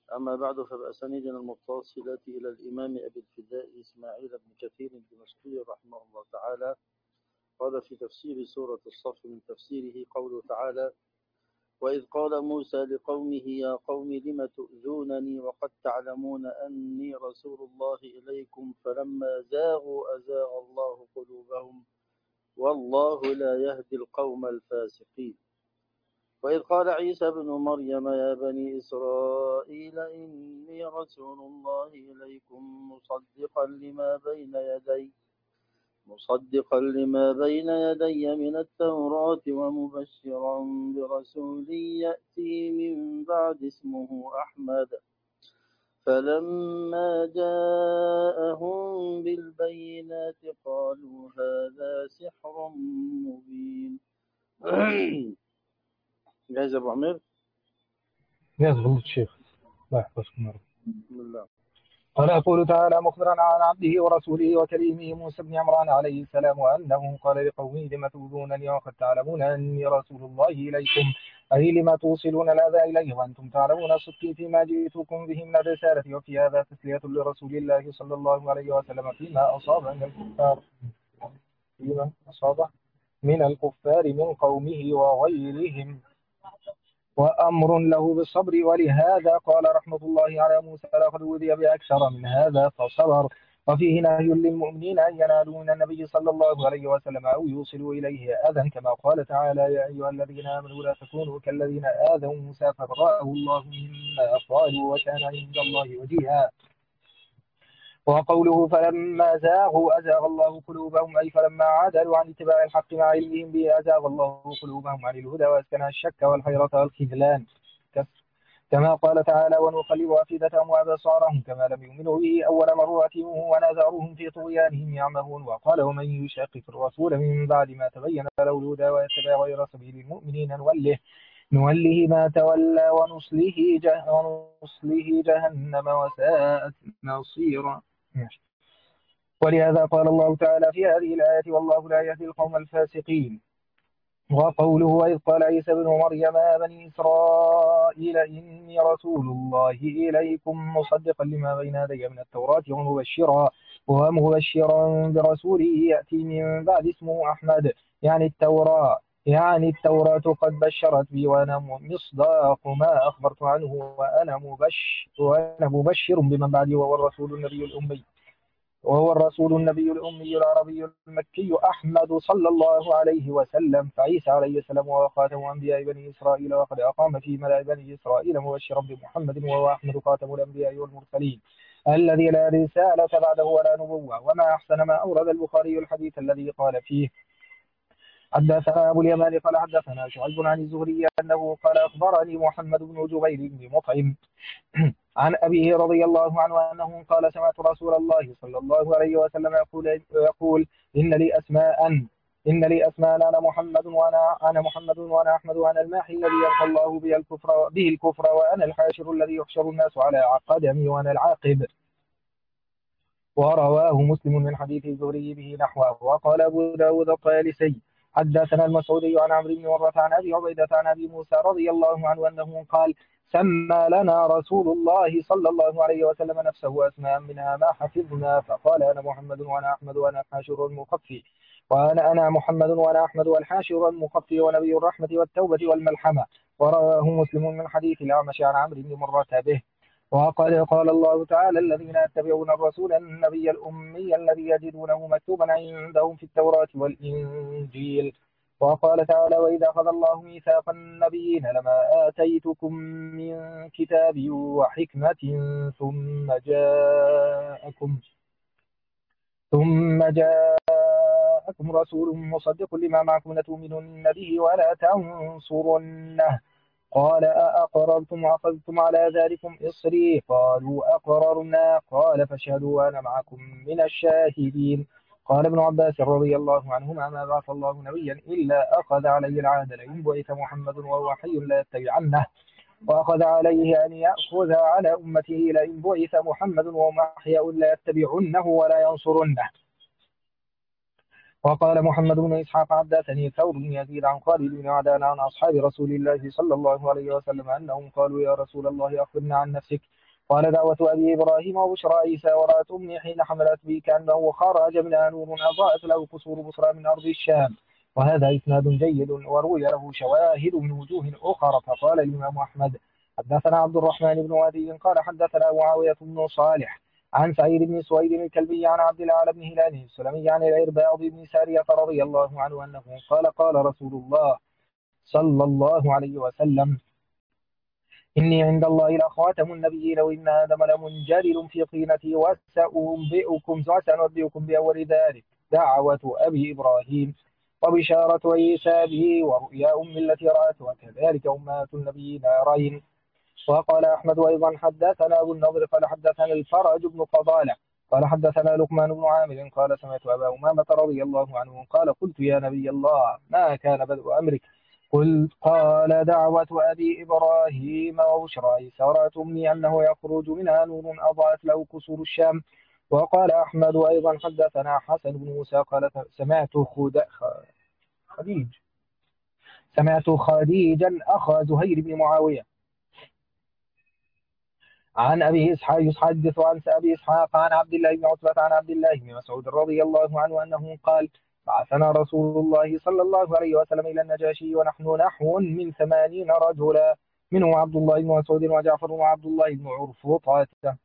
أما بعد فبأسانيدنا المتصلة إلى الإمام أبي الفداء إسماعيل بن كثير الدمشقي رحمه الله تعالى قال في تفسير سورة الصف من تفسيره قوله تعالى: وإذ قال موسى لقومه يا قوم لم تؤذونني وقد تعلمون أني رسول الله إليكم فلما زاغوا أزاغ الله قلوبهم والله لا يهدي القوم الفاسقين. وإذ قال عيسى بن مريم يا بني إسرائيل إني رسول الله إليكم مصدقا لما بين يدي من التوراة ومبشرا برسول يأتي من بعد اسمه أحمد فلما جاءهم بالبينات قالوا هذا سحر مبين. جاهز أبو عمير؟ جاهز غلط الشيخ الله يحفظكم يا رب. بسم الله. قال يقول تعالى مخبرا عن عبده ورسوله وكريمه موسى بن عمران عليه السلام أنه قال لقومه لم تؤذونني وقد تعلمون أني رسول الله إليكم أي لما توصلون الأذى إليه وأنتم تعلمون صدقي فيما جئتكم به من الرسالة. وفي هذا تسلية لرسول الله صلى الله عليه وسلم فيما أصاب من الكفار من قومه وغيرهم وأمر له بالصبر. ولهذا قال رحمة الله على موسى لقد أوذي بأكثر من هذا فصبر. وفيه نهي للمؤمنين أن ينالوا من النبي صلى الله عليه وسلم أو يوصلوا إليه أذى كما قال تعالى يا أيها الذين آمنوا لا تكونوا كالذين آذوا موسى فبرأه الله مما قالوا وكان عند الله وجيها. وقوله فلما زاغوا أزاغ الله قلوبهم أي فلما عدلوا عن اتباع الحق مع علمهم به أزاغ الله قلوبهم عن الهدى وأسكنها الشك والحيرة والخذلان كما قال تعالى ونقلب أفئدتهم وأبصارهم كما لم يؤمنوا به أول مرة ونذرهم في طغيانهم يعمهون. وقال ومن يشاقق الرسول من بعد ما تبين له الهدى ويتبع غير سبيل المؤمنين نوله ما تولى ونصله جهنم وساءت مصيرا. ولهذا قال الله تعالى في هذه الآية والله لا يهدي القوم الفاسقين. وقوله وإذ قال عيسى بن مريم يا بني إسرائيل إني رسول الله إليكم مصدقا لما بين يدي من التوراة ومبشرا برسول يأتي من بعد اسمه أحمد يعني التوراة قد بشرت بي وأنا مصداق ما أخبرت عنه وأنا مبشر بمن بعدي وهو الرسول النبي الأمي العربي المكي أحمد صلى الله عليه وسلم. فعيسى عليه السلام وهو خاتم أنبياء بني إسرائيل وقد أقام في ملأ بني إسرائيل مبشرا بمحمد وهو أحمد خاتم الأنبياء والمرسلين الذي لا رسالة بعده ولا نبوة. وما أحسن ما أورد البخاري الحديث الذي قال فيه حدثنا أبو اليمان قال حدثنا شعيب عن الزهري أنه قال أخبرني محمد بن جبير بن مطعم عن أبيه رضي الله عنه أنه قال سمعت رسول الله صلى الله عليه وسلم يقول إن لي أسماء أنا محمد وأنا أحمد وأنا الماحي الذي يلقى الله به الكفر وأنا الحاشر الذي يحشر الناس على قدمي وأنا العاقب. ورواه مسلم من حديث الزهري به نحوه. وقال أبو داود الطيالسي حدثنا المسعودي عن عمرو بن مرة عن أبي عبيدة عن أبي موسى رضي الله عنه أنه قال سمى لنا رسول الله صلى الله عليه وسلم نفسه أسماء منها ما حفظنا فقال أنا محمد وأنا أحمد وأنا الحاشر المقفي أنا محمد وأنا أحمد والحاشر المقفي ونبي الرحمة والتوبة والملحمة. ورواه مسلم من حديث الأعمش عن عمرو بن مرة به. وقد قال الله تعالى الذين يتبعون الرسول النبي الأمي الذي يجدونه مكتوبا عندهم في التوراة والإنجيل. وقال تعالى وإذا أخذ الله ميثاق النبيين لما آتيتكم من كتاب وحكمة ثم جاءكم رسول مصدق لما معكم لتؤمنن به ولا تنصرنه قال أأقررتم وأخذتم على ذلكم إصري قالوا أقررنا قال فاشهدوا وأنا معكم من الشاهدين. قال ابن عباس رضي الله عنهما ما بعث الله نبيا إلا أخذ عليه العهد لئن بعث محمد وهو حي لا يتبعنه وأخذ عليه أن يأخذ على أمته لئن بعث محمد وهو حي لا يتبعنه ولا ينصرنه. وقال محمد بن إسحاق حدثني ثور بن يزيد عن خالد بن عدان عن أصحاب رسول الله صلى الله عليه وسلم أنهم قالوا يا رسول الله أخبرنا عن نفسك قال دعوة أبي إبراهيم وبشرى عيسى ورأت أمي حين حملت بي كأنه خرج منها نور أضاءت له قصور بصرى من أرض الشام. وهذا إسناد جيد وروي له شواهد من وجوه أخرى. فقال الإمام أحمد حدثنا عبد الرحمن بن وهدي قال حدثنا معاوية بن صالح عن سعيد بن سويد الكلبي عن عبد الأعلى بن هلال السلمي عن العرباض بن سارية رضي الله عنه أنه قال قال رسول الله صلى الله عليه وسلم إني عند الله لخاتم النبيين وإن آدم لمنجرل في طينتي وسأنبئكم بأول ذلك دعوة أبي إبراهيم وبشارة عيسى به ورؤيا أم التي رأت وكذلك أمهات النبيين يرين. وقال أحمد أيضا حدثنا أبو النضر قال حدثنا الفرج بن فضالة قال حدثنا لقمان بن عامر قال سمعت أبا أمامة رضي الله عنه قال قلت يا نبي الله ما كان بدء أمرك قلت قال دعوة أبي إبراهيم وبشرى سارت أمي أنه يخرج منها نور أضاءت له قصور الشام. وقال أحمد أيضا حدثنا حسن بن موسى قال خديج سمعت خديجا أخا زهير بن معاوية عن أبي إسحاق يحدث عن أبي إسحاق عن عبد الله بن عتبة عن عبد الله بن مسعود رضي الله عنه أنه قال بعثنا رسول الله صلى الله عليه وسلم إلى النجاشي ونحن نحو من 80 رجلا منهم عبد الله بن مسعود وجعفر وعبد الله بن عرفوطة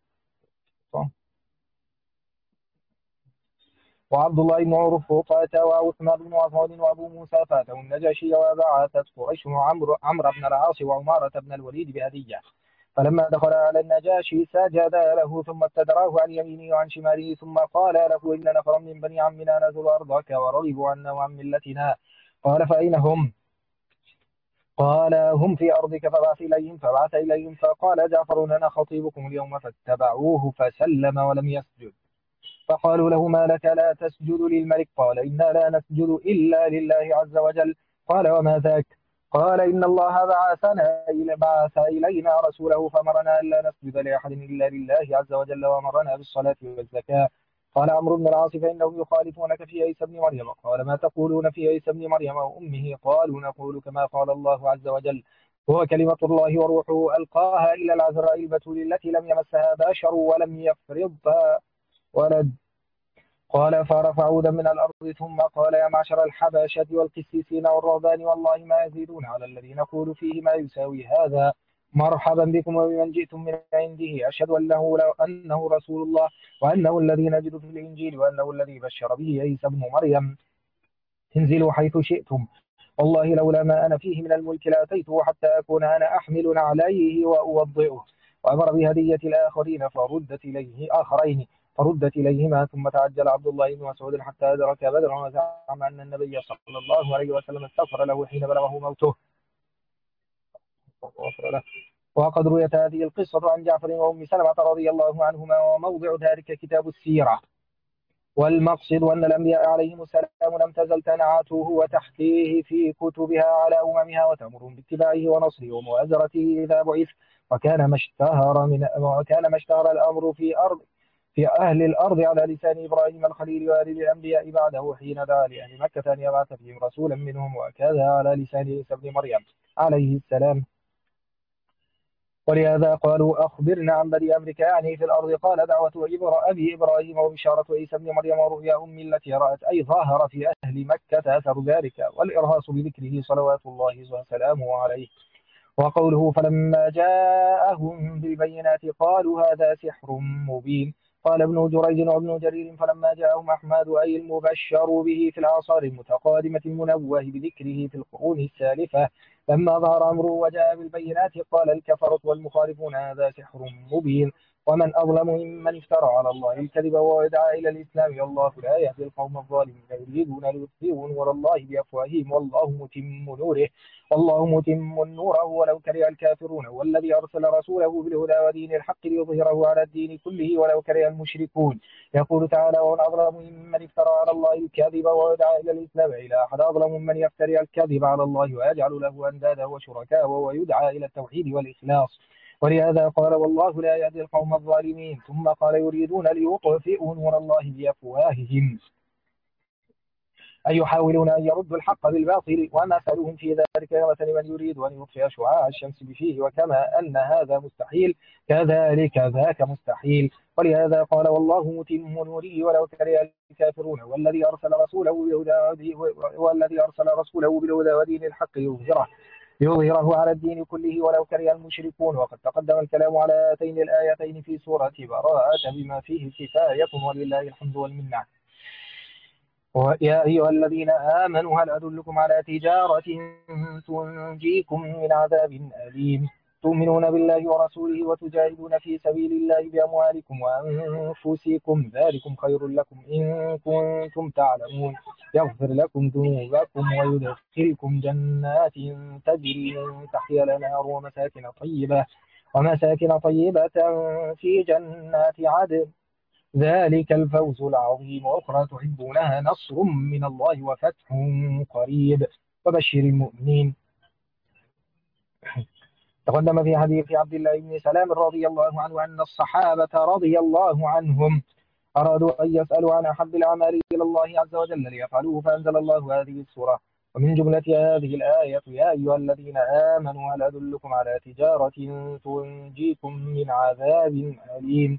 وعثمان بن عفان وأبو موسى فاتوا النجاشي وبعثت قريش عمرو بن العاص وعمارة بن الوليد بهدية. فلما دخل على النجاشي سجد له ثم ابتدراه عن يمينه وعن شماله ثم قال له إن نفرا من بني عمنا نزلوا أرضك ورغبوا عنا وعن ملتنا. قال فأين هم؟ قال هم في أرضك فبعث إليهم فقال جعفر لنا خطيبكم اليوم فاتبعوه فسلم ولم يسجد. فقالوا له ما لك لا تسجد للملك؟ قال إنا لا نسجد إلا لله عز وجل. قال وما ذاك؟ قال إن الله بعث إلينا رسوله فأمرنا ألا نسجد لأحد إلا لله عز وجل وأمرنا بالصلاة والزكاة. قال عمرو بن العاص فإنهم يخالفونك في عيسى بن مريم. قال ما تقولون في عيسى بن مريم وأمه؟ قالوا نقول كما قال الله عز وجل هو كلمة الله وروحه ألقاها إلى العذراء البتول التي لم يمسها بشر ولم يفرضها ولد. قال فرفع عودا من الأرض ثم قال يا معشر الحبشة والقسيسين والرهبان والله ما يزيدون على الذي نقول فيه ما يساوي هذا. مرحبا بكم وبمن جئتم من عنده أشهد أنه رسول الله وأنه الذي نجد في الإنجيل وأنه الذي بشر به عيسى بن مريم. انزلوا حيث شئتم والله لولا ما أنا فيه من الملك لأتيته حتى أكون أنا أحمل عليه وأوضئه. وأمر بهدية الآخرين فردت إليهما ثم تعجل عبد الله بن مسعود حتى أدرك بدرا وزعم أن النبي صلى الله عليه وسلم استغفر له حين بلغه موته. وقد رويت هذه القصة عن جعفر وأم سلمة رضي الله عنهما وموضع ذلك كتاب السيرة. والمقصد أن الأنبياء عليهم السلام لم تزل تنعته وتحكيه في كتبها على أممها وتأمرهم باتباعه ونصره ومؤازرته إذا بعث. وكان ما اشتهر الأمر في أهل الأرض على لسان إبراهيم الخليل وآل الأنبياء بعده حين دعا لأهل مكة أن يبعث فيهم رسولا منهم وكذا على لسان عيسى بن مريم عليه السلام. ولهذا قالوا أخبرنا عن بدء أمرك يعني في الأرض. قال دعوة أبي إبراهيم وبشارة عيسى بن مريم ورؤيا أم التي رأت أي ظاهر في أهل مكة أثر ذلك والإرهاص بذكره صلوات الله وسلامه عليه. وقوله فلما جاءهم بالبينات قالوا هذا سحر مبين. قال ابن جريج وابن جرير فلما جاءهم أحمد أي المبشر به في الأعصار المتقادمة المنوه بذكره في القرون السالفة لما ظهر أمره وجاء بالبينات قال الكفرة والمخالفون هذا سحر مبين. ومن أظلم ممن افترى على الله الكذب وادعى إلى الإسلام والله لا يهدي القوم الظالمين يريدون ليطفئوا نور الله بأفواههم والله متم نوره ولو كره الكافرون والذي أرسل رسوله بالهدى ودين الحق ليظهره على الدين كله ولو كره المشركون. يقول تعالى ومن أظلم ممن افترى على الله الكذب وادعى إلى الإسلام إلى أحد أظلم ممن يفتري الكذب على الله ويجعل له أندادا وشركاء ويدعى إلى التوحيد والإخلاص. ولهذا قال والله لا يهدي القوم الظالمين. ثم قال يريدون ليطفئوا نور الله بأفواههم أي يحاولون أن يردوا الحق بالباطل ومثلهم في ذلك كمثل من يريد أن يطفئ شعاع الشمس بفيه وكما أن هذا مستحيل كذلك ذاك مستحيل. ولهذا قال والله متم نوره ولو كره الكافرون والذي أرسل رسوله بالهدى ودين الحق ليظهره على الدين كله ولو كره المشركون. وقد تقدم الكلام على هاتين الآيتين في سورة براءة بما فيه كفاية ولله الحمد والمنة. يا أيها الذين آمنوا هل أدلكم على تجارة تنجيكم من عذاب أليم تؤمنون بالله ورسوله وتجاهدون في سبيل الله بأموالكم وأنفسكم ذلكم خير لكم إن كنتم تعلمون يغفر لكم ذنوبكم ويدخلكم جنات تجري من تحتها الأنهار ومساكن طيبة في جنات عدن ذلك الفوز العظيم. وأخرى تحبونها نصر من الله وفتح قريب وبشر المؤمنين. تقدم في حديث عبد الله بن سلام رضي الله عنه أن الصحابة رضي الله عنهم أرادوا أن يسألوا عن أحب الأعمال إلى الله عز وجل ليفعلوه فأنزل الله هذه السورة. ومن جملة هذه الآية يا أيها الذين آمنوا هل أدلكم على تجارة تنجيكم من عذاب أليم.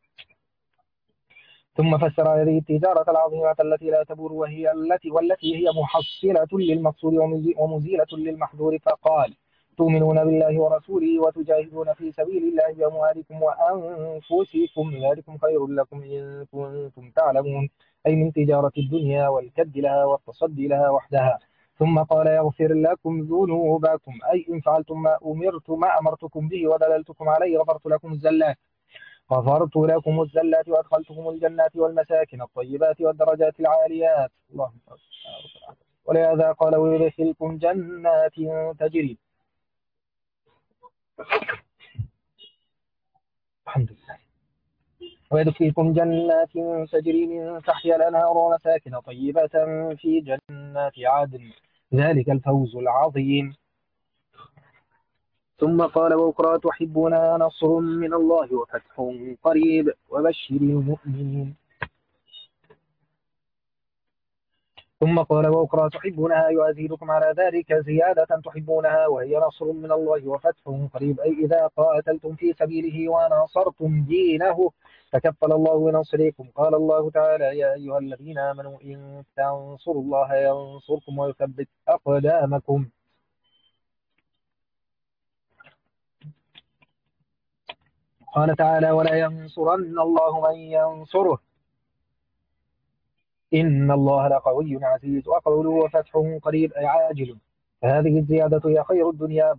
ثم فسر هذه التجارة العظيمة التي لا تبور والتي هي محصلة للمقصود ومزيلة للمحظور فقال تؤمنون بالله ورسوله وتجاهدون في سبيل الله بأموالكم وأنفسكم ذلكم خير لكم إن كنتم تعلمون أي من تجارة الدنيا والكد لها والتصدي لها وحدها. ثم قال يغفر لكم ذنوبكم أي إن فعلتم ما أمرتكم به ودللتكم عليه غفرت لكم الزلات وأدخلتكم الجنات والمساكن الطيبات والدرجات العاليات. اللهم صل على. ولهذا قال ويدخلكم جنات تجري الحمد لله ويدخلكم جنات تجري من تحتها الأنهار ومساكن طيبة في جنات عدن ذلك الفوز العظيم. ثم قال وأخرى تحبونها نصر من الله وفتح قريب وبشر المؤمنين. ثم قال وأخرى تحبونها يؤثركم على ذلك زيادة تحبونها وهي نصر من الله وفتح قريب أي إذا قاتلتم في سبيله وناصرتم دينه تكفل الله بنصركم. قال الله تعالى يا أيها الذين آمنوا إن تنصروا الله ينصركم ويثبت أقدامكم. قال تعالى ولا ينصرن الله من ينصره إن الله لقوي عزيز. وقوله وفتح قريب أي عاجل فهذه الزيادة هي خير الدنيا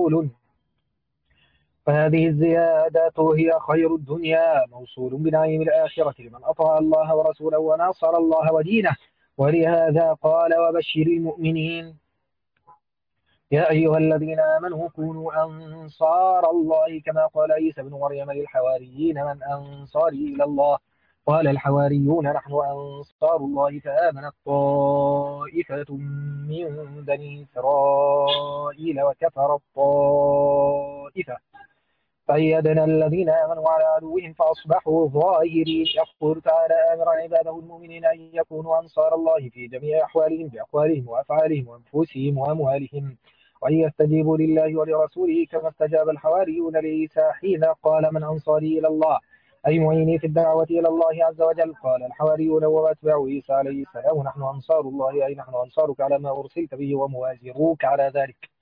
موصول بنعيم الآخرة لمن أطاع الله ورسوله وناصر الله ودينه. ولهذا قال وبشر المؤمنين يا أيها الذين آمنوا كونوا أنصار الله كما قال عيسى بن مريم للحواريين من أنصاري إلى الله قال الحواريون نحن أنصار الله فآمنت طائفة من بني إسرائيل وكفرت طائفة فأيدنا الذين آمنوا على عدوهم فأصبحوا ظاهرين. يقول تعالى آمرا عباده المؤمنين أن يكونوا أنصار الله في جميع أحوالهم بأقوالهم وأفعالهم وأنفسهم وأموالهم وأن يستجيبوا لله ولرسوله كما استجاب الحواريون لعيسى حين قال من أنصاري إلى الله أي معيني في الدعوة إلى الله عز وجل. قال الحواريون وأتباع عيسى عليه السلام نحن أنصار الله أي نحن أنصارك على ما أرسلت به وموازروك على ذلك.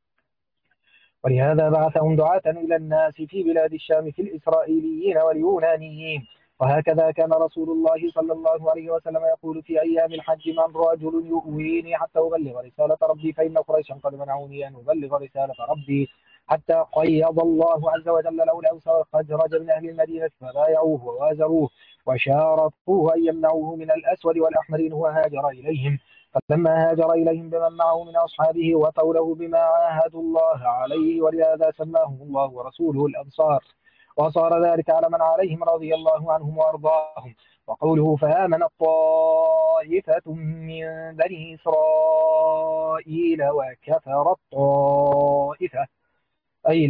ولهذا بعثهم دعاة إلى الناس في بلاد الشام في الإسرائيليين واليونانيين. وهكذا كان رسول الله صلى الله عليه وسلم يقول في أيام الحج من رجل يؤويني حتى أبلغ رسالة ربي فإن قريشا قد منعوني أن أبلغ رسالة ربي حتى قيض الله عز وجل له الأوس والخزرج من أهل المدينة فبايعوه ووازروه وشارطوه أن يمنعوه من الأسود والأحمرين وهاجر إليهم. فلما هاجر إليهم بمن معه من أصحابه وطوله بما عاهدوا الله عليه ولهذا سماهم الله ورسوله الأنصار وصار ذلك على من عليهم رضي الله عنهم وأرضاهم. وقوله فآمنت طائفة من بني إسرائيل وكفرت طائفة أي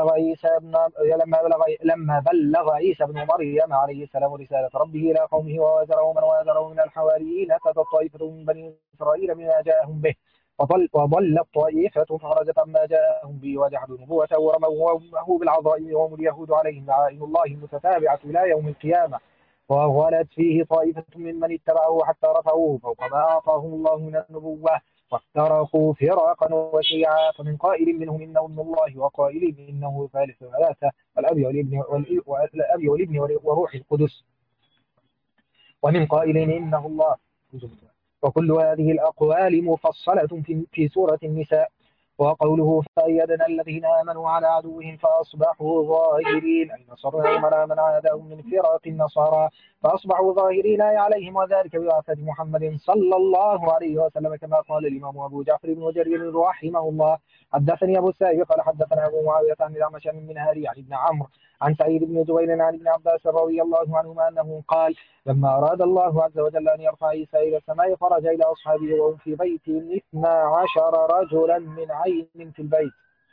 لما بلغ عيسى بن مريم عليه السلام رسالة ربه إلى قومه ووازره من وازره من الحواريين أتت طائفة من بني إسرائيل بما جاءهم به وضلت طائفة فخرجت عما جاءهم به وجحدوا نبوته ورموا أمه بالعظائم وهم اليهود عليهم لعائن الله المتتابعة إلى يوم القيامة وغلت فيه طائفة ممن اتبعه حتى رفعوه فوق ما أعطاهم الله من النبوة وافترقوا فرقا وشيعا فمن قائل منهم انه ابن الله وقائل انه ثالث ثلاثه والاب والابن وروح القدس ومن قائل انه الله. وكل هذه الاقوال مفصله في سوره النساء. وقوله فأيدنا الذين آمنوا على عدوهم فأصبحوا ظاهرين أي نصرناهم على من عاداهم من فرق النصارى فأصبحوا ظاهرين أي عليهم وذلك ببعثة محمد صلى الله عليه وسلم كما قال الإمام أبو جعفر بن جرير رحمه الله. حدثني أبو السائب قال حدثنا أبو معاوية عن الأعمش عن المنهاري عن ابن عمرو عن سعيد بن جبير عن ابن عباس رضي الله عنهما أنه قال لما أراد الله عز وجل أن يرفع عيسى إلى السماء خرج إلى أصحابه وهم في بيت 12 رجلا من عين في البيت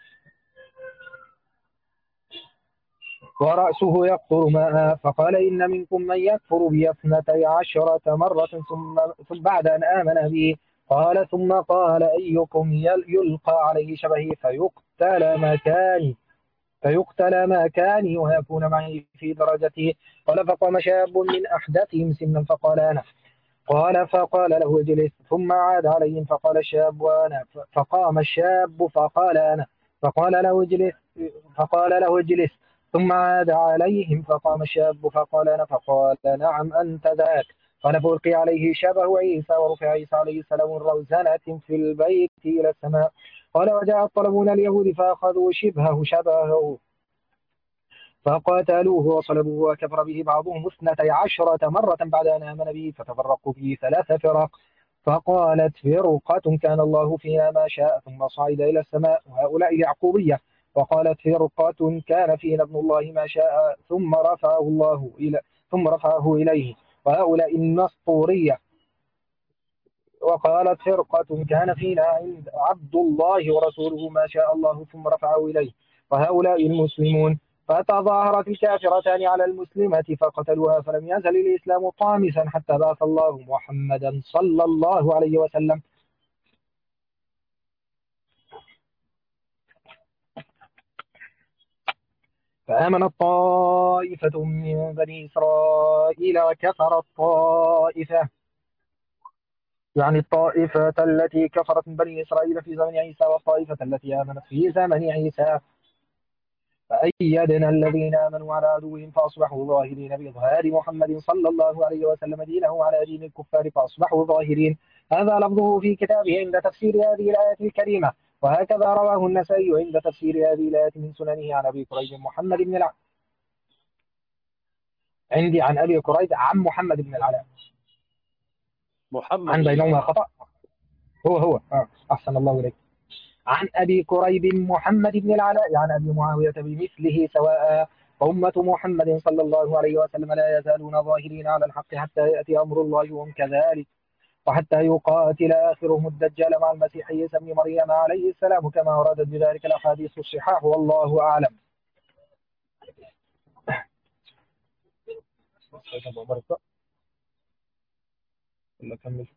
ورأسه يقطر ماء فقال إن منكم من يكفر بي 12 مرة ثم بعد أن آمن به قال ثم قال أيكم يلقى عليه شبهي فيقتل مكاني ويكون معي في درجتي. قال فقام شاب من أحدثهم سنا فقال له اجلس ثم عاد عليهم فقال الشاب وأنا فقام الشاب فقال أنا فقال له اجلس ثم عاد عليهم فقام الشاب فقال أنا فقال نعم أنت ذاك. قال فألقي عليه شبه عيسى ورفع عيسى عليه السلام روزنة في البيت إلى السماء. قال وجاء الطلبون اليهود فأخذوا شبهه فقاتلوه وصلبوه وكفر به بعضهم 12 مرة بعد أن آمن به فتفرقوا به 3 فرق. فقالت فرقة كان الله فيها ما شاء ثم صعد إلى السماء وهؤلاء اليعقوبية. وقالت فرقة كان فينا ابن الله ما شاء ثم رفعه إليه وهؤلاء النسطورية. وقالت فرقة كان فينا عبد الله ورسوله ما شاء الله ثم رفعه إليه وهؤلاء المسلمون. فتظاهرت الكافرتان على المسلمة فقتلوها فلم يزل الإسلام طامسا حتى بعث الله محمدا صلى الله عليه وسلم. فآمنت طائفة من بني إسرائيل وكفرت طائفة يعني الطائفة التي كفرت من بني إسرائيل في زمن عيسى والطائفة التي آمنت في زمن عيسى. فأيدنا الذين آمنوا على عدوهم فأصبحوا ظاهرين بإظهار محمد صلى الله عليه وسلم دينه على دين الكفار فأصبحوا ظاهرين. هذا لفظه في كتابه عند تفسير هذه الآية الكريمة. وهكذا رواه النسائي عند تفسير هذه الآية من سننه عن أبي كريب محمد بن العلاء عندي عن أبي كريب عن محمد بن العلاء محمد عن بينهما خطأ هو أحسن الله إليك عن أبي كريب محمد بن العلاء عن أبي معاوية بمثله سواء. فأمة محمد صلى الله عليه وسلم لا يزالون ظاهرين على الحق حتى يأتي أمر الله وهم كذلك وحتى يقاتل آخرهم الدجال مع المسيح عيسى بن مريم عليه السلام كما وردت بذلك الأحاديث الصحاح والله أعلم. ولا كمل؟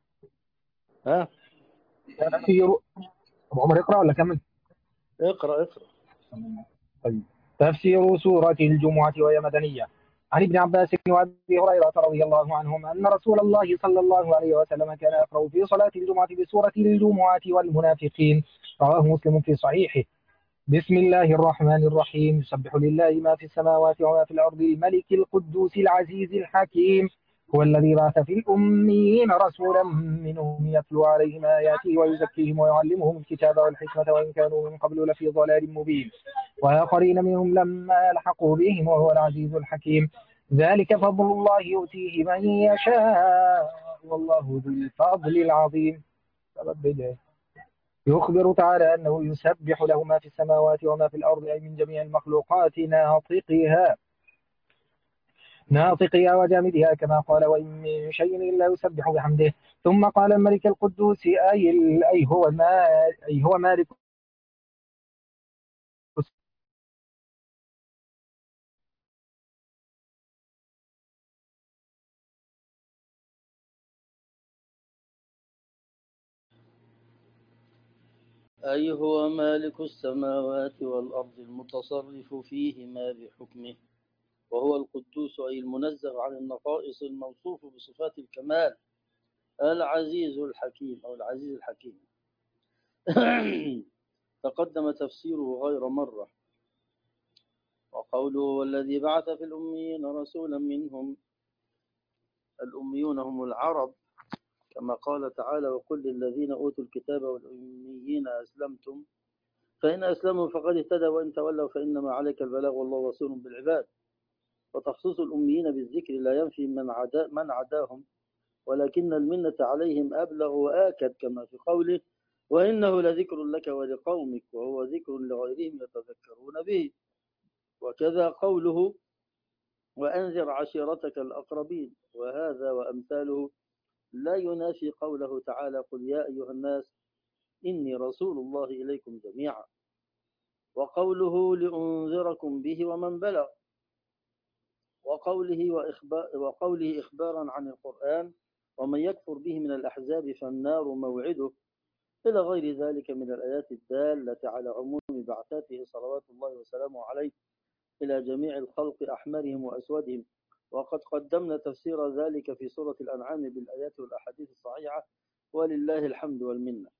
أبو عمر يقرأ ولا كمل؟ اقرأ. طيب. تفسير سورة الجمعة وهي مدنية. عن ابن عباس وابي هريرة رضي الله عنهم أن رسول الله صلى الله عليه وسلم كان يقرأ في صلاة الجمعة بسورة الجمعة والمنافقين. رواه مسلم في صحيحه. بسم الله الرحمن الرحيم. يسبح لله ما في السماوات وما في الأرض الملك القدوس العزيز الحكيم هو الذي بعث في الأميين رسولا منهم يتلو عليهم آياته ويزكيهم ويعلمهم الكتاب والحكمة وإن كانوا من قبل لفي ضلال مبين وآخرين منهم لما يلحقوا بهم وهو العزيز الحكيم. ذلك فضل الله يؤتيه من يشاء والله ذو الفضل العظيم. يخبر تعالى أنه يسبح له ما في السماوات وما في الأرض أي من جميع المخلوقات ناطقها وجامدها كما قال وإن من شيء إلا يسبح بحمده. ثم قال الملك القدوس أي هو مالك أي هو مالك السماوات والأرض المتصرف فيهما بحكمه، وهو القدوس أي المنزه عن النقائص الموصوف بصفات الكمال، العزيز الحكيم أو العزيز الحكيم. تقدم تفسيره غير مرة. وقوله والذي بعث في الأميين رسولا منهم، الأميون هم العرب، كما قال تعالى وقل للذين أوتوا الكتاب والأميين أسلمتم فإن أسلموا فقد اهتدوا وإن تولوا فإنما عليك البلاغ والله بصير بالعباد. وتخصيص الأميين بالذكر لا ينفي من عداهم، ولكن المنة عليهم أبلغ وآكد، كما في قوله وإنه لذكر لك ولقومك وهو ذكر لغيرهم يتذكرون به. وكذا قوله وأنذر عشيرتك الأقربين، وهذا وأمثاله لا ينافي قوله تعالى قل يا أيها الناس إني رسول الله إليكم جميعا، وقوله لأنذركم به ومن بلغ، وقوله إخبارا عن القرآن ومن يكفر به من الأحزاب فالنار موعده، إلى غير ذلك من الآيات الدالة على عموم بعثاته صلوات الله وسلامه عليه إلى جميع الخلق أحمرهم وأسودهم. وقد قدمنا تفسير ذلك في سورة الأنعام بالآيات والأحاديث الصحيحة، ولله الحمد والمنة.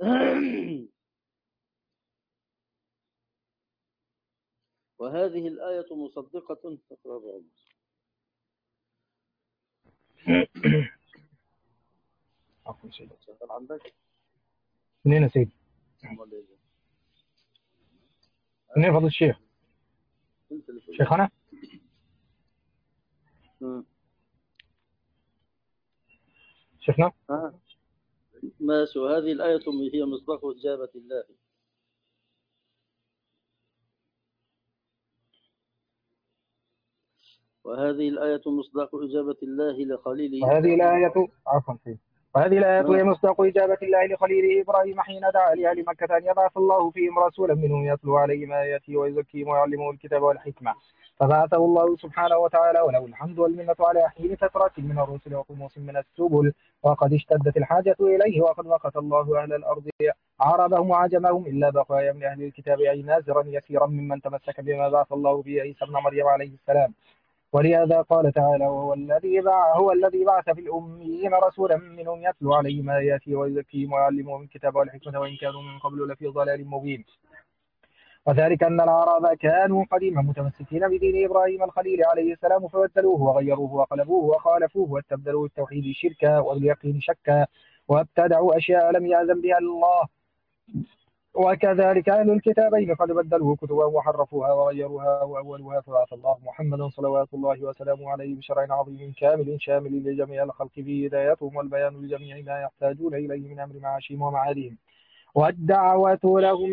وهذه الآية مصدقة عندك منين يا سيدي؟ منين فضل الشيخ؟ شيخنا؟ شيخنا؟ ماشي. وهذه الآية هي مصداق إجابة الله. وهذه الآية مصداق إجابة الله لخليله. وهذه الآية عفوا فيه. وهذه الآية هي مصداق إجابة الله لخليله إبراهيم حين دعا لأهل مكة أن يبعث الله فيهم رسولا منهم يتلو عليهم آياته ويزكيهم ويعلمهم الكتاب والحكمة، فبعثه الله سبحانه وتعالى وله الحمد والمنة على حين فترة من الرسل وخموس من السبل، وقد اشتدت الحاجة إليه، وقد وقت الله أهل الأرض عربهم وعجمهم إلا بقايا من أهل الكتاب أي نازرا يسيرا ممن تمسك بما بعث الله به عيسى ابن مريم عليه السلام. ولهذا قال تعالى هو الذي بعث في الأميين رسولا منهم يتلو عليهم آياته ويزكيهم ويعلمهم الكتاب والحكمة وإن كانوا من قبل لفي ضلال مبين. وذلك أن العرب كانوا قديما متمسكين بدين إبراهيم الخليل عليه السلام، فبدلوه وغيروه وقلبوه وخالفوه واستبدلوا التوحيد شركا واليقين شكا، وابتدعوا أشياء لم يأذن بها الله. وكذلك أهل الكتابين قد بدلوا كتبا وحرفوها وغيروها وأولوها، فبعث الله محمدا صلوات الله وسلامه عليه بشرع عظيم كامل شامل لجميع الخلق فيه هدايتهم والبيان لجميع ما يحتاجون إليه من أمر معاشهم ومعادهم، والدعوة لهم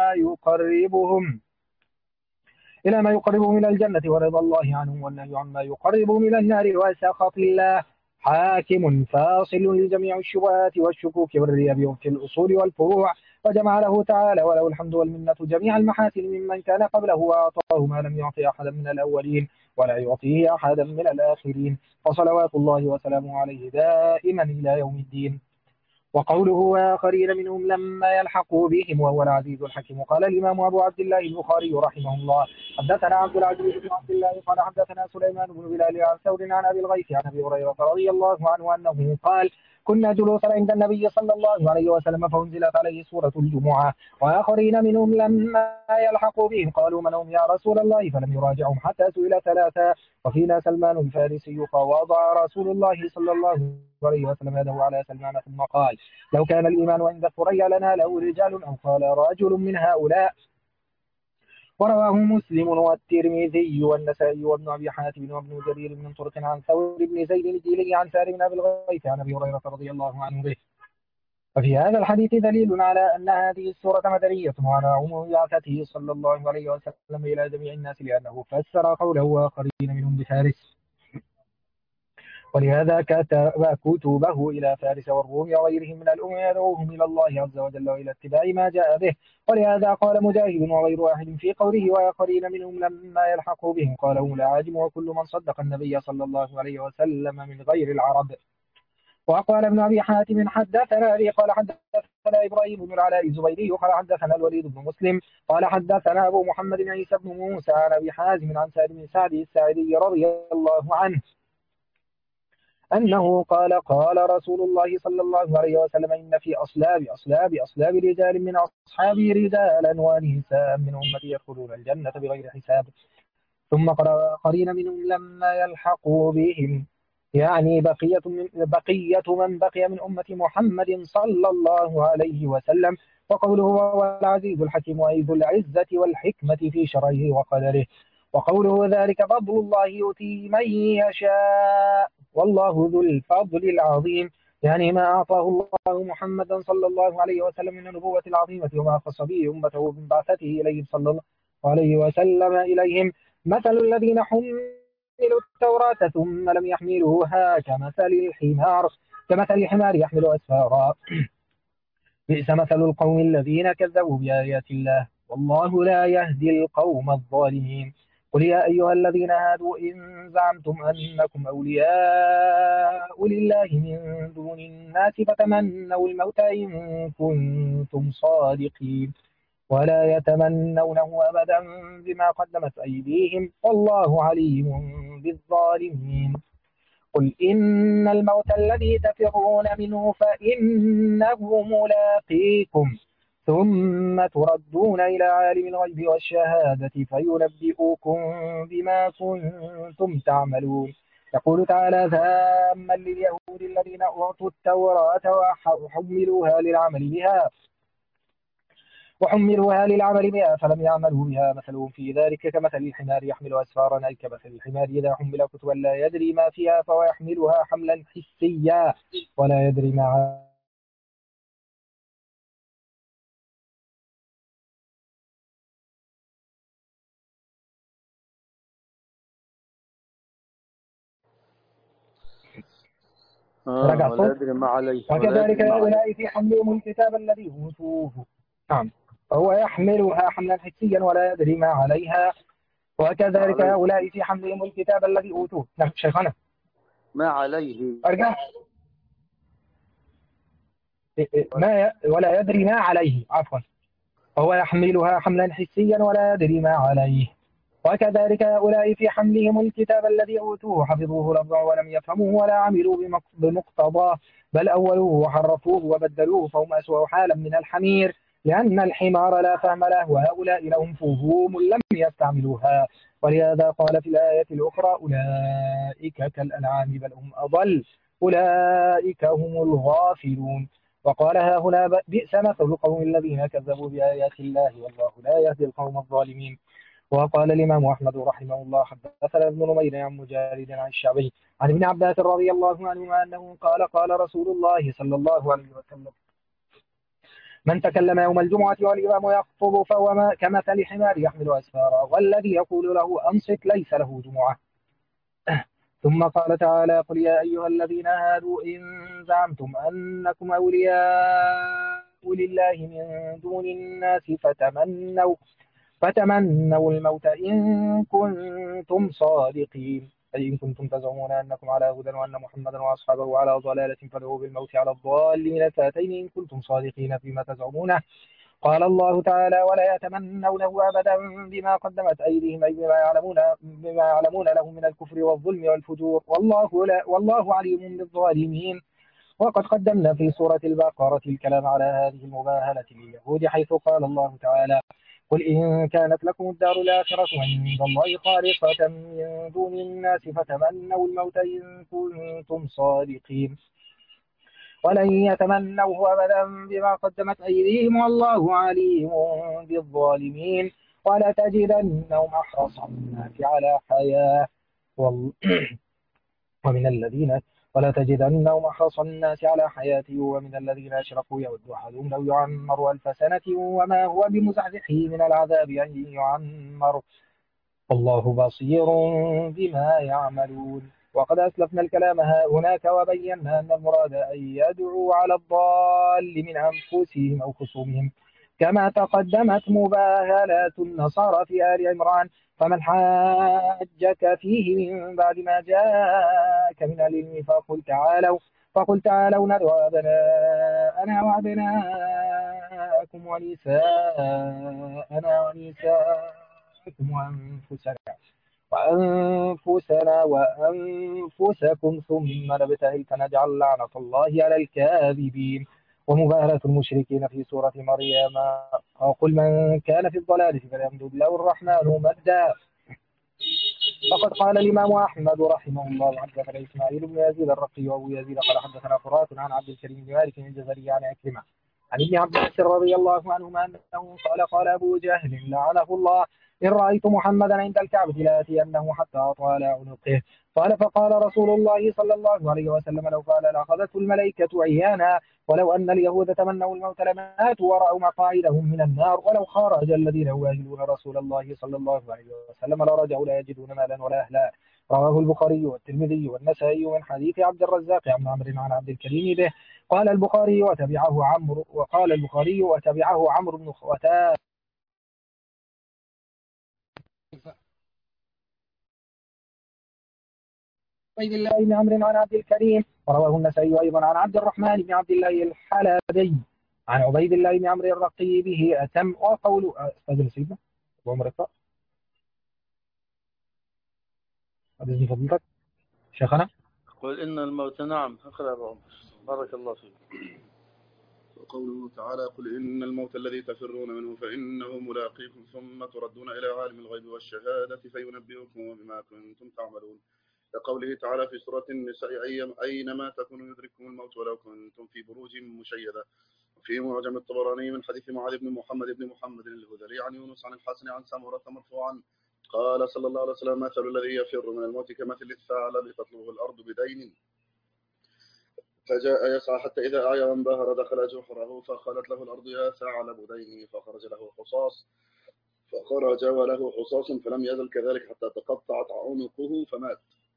إلى ما يقربهم من الجنة ورضا الله عنهم، والنهي عما يقربهم من النار وسخط الله، حاكم فاصل لجميع الشبهات والشكوك والريب في الأصول والفروع. وجمع له تعالى وله الحمد والمنة جميع المحاسن ممن كان قبله، وأعطاه ما لم يعطي أحدا من الأولين ولا يعطيه أحدا من الآخرين، وصلوات الله وسلامه عليه دائما إلى يوم الدين. وقوله وآخرين منهم لما يلحقوا بهم وهو العزيز الحكيم. قال الإمام أبو عبد الله البخاري رحمه الله حدثنا عبد العزيز بن عبد الله قال حدثنا سليمان بن بلال عن ثور عن أبي الغيث عن أبي هريرة رضي الله عنه أنه قال كنا جلوسا عند النبي صلى الله عليه وسلم فأنزلت عليه سورة الجمعة وآخرين منهم لما يلحقوا بهم قالوا من هم يا رسول الله فلم يراجعهم حتى سئل ثلاثة وفينا سلمان الفارسي فوضع رسول الله صلى الله عليه وسلم يده على سلمان ثم قال لو كان الإيمان عند الثريا لناله رجال أو قال رجل من هؤلاء. ورواه مسلم والترمذي والنسائي وابن أبي حاتم وابن جرير من طرق عن ثور بن زيد الجيلي عن سالم بن أبي الغيث عن أبي هريرة رضي الله عنه به. وفي هذا الحديث دليل على أن هذه السورة مدنية وعلى عموم بعثته صلى الله عليه وسلم إلى جميع الناس، لأنه فسر قوله وآخرين منهم بفارس، ولهذا كتب كتبه إلى فارس والروم وغيرهم من الأمم يدعوهم إلى الله عز وجل وإلى اتباع ما جاء به. ولهذا قال مجاهد وغير واحد في قوله وآخرين منهم لما يلحقوا بهم قاله العاجم وكل من صدق النبي صلى الله عليه وسلم من غير العرب. وقال ابن أبي حاتم حدثنا أبي قال حدثنا إبراهيم بن العلاء الزبيري قال حدثنا الوليد بن مسلم قال حدثنا أبو محمد عيسى بن موسى عن أبي حازم عن سعد بن سعد الساعدي رضي الله عنه أنه قال قال رسول الله صلى الله عليه وسلم إن في أصلاب رجال من أصحابي رجالا ونساء من أمتي يدخلون الجنة بغير حساب ثم قرأ آخرين منهم لما يلحقوا بهم يعني بقية من بقي من أمة محمد صلى الله عليه وسلم. وقوله هو العزيز الحكيم أي ذو العزة والحكمة في شرعه وقدره. وقوله ذلك فضل الله يؤتيه من يشاء والله ذو الفضل العظيم يعني ما أعطاه الله محمدا صلى الله عليه وسلم من النبوة العظيمة وما خص به أمته من بعثته إليهم صلى الله عليه وسلم إليهم. مثل الذين حملوا التوراة ثم لم يحملوها كمثل الحمار يحمل أسفارا بئس مثل القوم الذين كذبوا بآيات الله والله لا يهدي القوم الظالمين. قل يا أيها الذين هادوا إن زعمتم أنكم أولياء لله من دون الناس فتمنوا الموت إن كنتم صادقين ولا يتمنونه أبدا بما قدمت أيديهم والله عليم بالظالمين. قل إن الموت الذي تفرون منه فإنه ملاقيكم ثم تردون إلى عالم الغيب والشهادة فينبئكم بما كنتم تعملون. يقول تعالى ذاما لليهود الذين أعطوا التوراة وحملوها للعمل بها فلم يعملوا بها مثلهم في ذلك كمثل الحمار يحمل أسفارا أي كمثل الحمار إذا حمل كتبا لا يدري ما فيها فهو يحملها حملا حسيا ولا يدري ما رجع ولا الصوت. يدري ما عليه وكذلك هؤلاء في حملهم الكتاب الذي أوتوه نعم فهو يحملها حملا حسيا ولا يدري ما عليها. وكذلك هؤلاء في حملهم الكتاب الذي أوتوه نعم شيخنا ما عليه أرجع ما ولا يدري ما عليه عفوا فهو يحملها حملا حسيا ولا يدري ما عليه. وكذلك هؤلاء في حملهم الكتاب الذي أوتوه حفظوه لفظا ولم يفهموه ولا عملوا بمقتضاه بل أولوه وحرفوه وبدلوه فهم أسوأ حالا من الحمير لأن الحمار لا فهم له وهؤلاء لهم فهوم لم يستعملوها. ولهذا قال في الآية الأخرى أولئك كالأنعام بل هم أضل أولئك هم الغافلون. وقال ها هنا بئس مثل القوم الذين كذبوا بآيات الله والله لا يهدي القوم الظالمين. وقال الإمام أحمد رحمه الله حدثنا ابن نمير عن مجالد عن الشعبي عن ابن عباس رضي الله عنهما أنه قال رسول الله صلى الله عليه وسلم من تكلم يوم الجمعة والإمام يخطب فهو كمثل حمار يحمل أسفارا والذي يقول له أنصت ليس له جمعة. ثم قال تعالى قل يا أيها الذين هادوا إن زعمتم أنكم أولياء لله من دون الناس فتمنوا الموت إن كنتم صادقين أي إن كنتم تزعمون أنكم على هدى وأن محمدا وأصحابه على ضلالة فادعوا بالموت على الضالين الفاتين إن كنتم صادقين فيما تزعمونه. قال الله تعالى ولا يتمنونه أبدا بما قدمت أيديهم أي بما يعلمون له من الكفر والظلم والفجور والله عليم بالظالمين. وقد قدمنا في سورة البقرة الكلام على هذه المباهلة لليهود حيث قال الله تعالى قل إن كانت لكم الدار الآخرة عند الله خالصة من دون الناس فتمنوا الموت إن كنتم صادقين ولن يتمنوه أبدا بما قدمت أيديهم والله عليم بالظالمين. ولتجدنهم أحرص الناس على حياة ومن الذين ولا تجدنهم أحرص الناس على حياته ومن الذين أشركوا يود أحدهم لو يعمر 1000 سنة وما هو بمزحزحه من العذاب أن يعمر والله بصير بما يعملون. وقد أسلفنا الكلام هناك وبينا أن المراد أن يدعوا على الضال من أنفسهم أو خصومهم كما تقدمت مباهلات النصارى في آل عمران. فمن حاجك فيه من بعد ما جاءك من العلم فقل تعالوا ندعو أبناءنا وأبناءكم ونساءنا ونساءكم وأنفسنا وأنفسكم ثم نبتهل فنجعل لعنة الله على الكاذبين. ومباهلة المشركين في سورة مريم. قل من كان في الضلال فليمدد له الرحمن مدا. فقد قال الإمام أحمد رحمه الله حدثنا إسماعيل بن يزيد الرقي وأبو يزيد قال حدثنا فرات عن عبد الكريم بن مالك الجزري عن عكرمة عن ابن عباس رضي الله عنهما أنه قال أبو جهل لعنه الله إن رأيت محمدا عند الكعبة لآتينه حتى أطال عنقه. فقال رسول الله صلى الله عليه وسلم لو قال لأخذته الملائكة عيانا ولو أن اليهود تمنوا الموت لماتوا ورأوا مقاعدهم من النار ولو خرج الذين يواجهون رسول الله صلى الله عليه وسلم لرجعوا لا يجدون مالا ولا أهلا. رواه البخاري والترمذي والنسائي من حديث عبد الرزاق عن عمرو عن عبد الكريم به. قال البخاري وتبعه عمرو وقال البخاري وتبعه عمرو بن خواتان عبيد الله بن عمرو عن عبد الكريم. ورواه النسائي أيضا عن عبد الرحمن بن عبد الله الحلبي عن عبيد الله بن عمرو الرقي به أتم. وقول استاذن سيدنا أبو عمر اقرأ بإذن فضلك شيخنا. قل إن الموت نعم أقرأ أبو عمر بارك الله فيك. وقوله تعالى قل إن الموت الذي تفرون منه فإنه ملاقيكم ثم تردون إلى عالم الغيب والشهادة فينبئكم بما كنتم تعملون. لقوله تعالى في سورة النساء أينما تكونوا يدرككم الموت ولو كنتم في بروج مشيدة. وفي معجم الطبراني من حديث معاذ بن محمد الهذلي عن يونس عن الحسن عن سمرة مرفوعا قال صلى الله عليه وسلم مثل الذي يفر من الموت كمثل الثعلب تطلبه الأرض بدين فجاء يسعى حتى إذا أعيا وانبهر دخل جحره فقالت له الأرض يا ثعلب ديني فخرج وله حصاص فلم يزل كذلك حتى تقطعت عنقه فمات.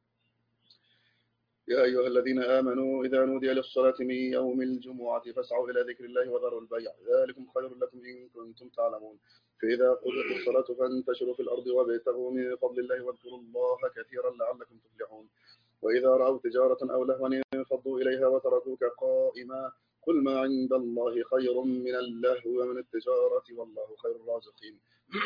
يا أيها الذين آمنوا إذا نودي للصلاة من يوم الجمعة فاسعوا إلى ذكر الله وذروا البيع ذلكم خير لكم إن كنتم تعلمون. فإذا قضيت الصلاة فانتشروا في الأرض وابتغوا من فضل الله واذكروا الله كثيرا لعلكم تفلحون. وإذا رأوا تجارة أو لهوا انفضوا إليها وتركوك قائما قل ما عند الله خير من اللهو ومن التجارة والله خير الرازقين.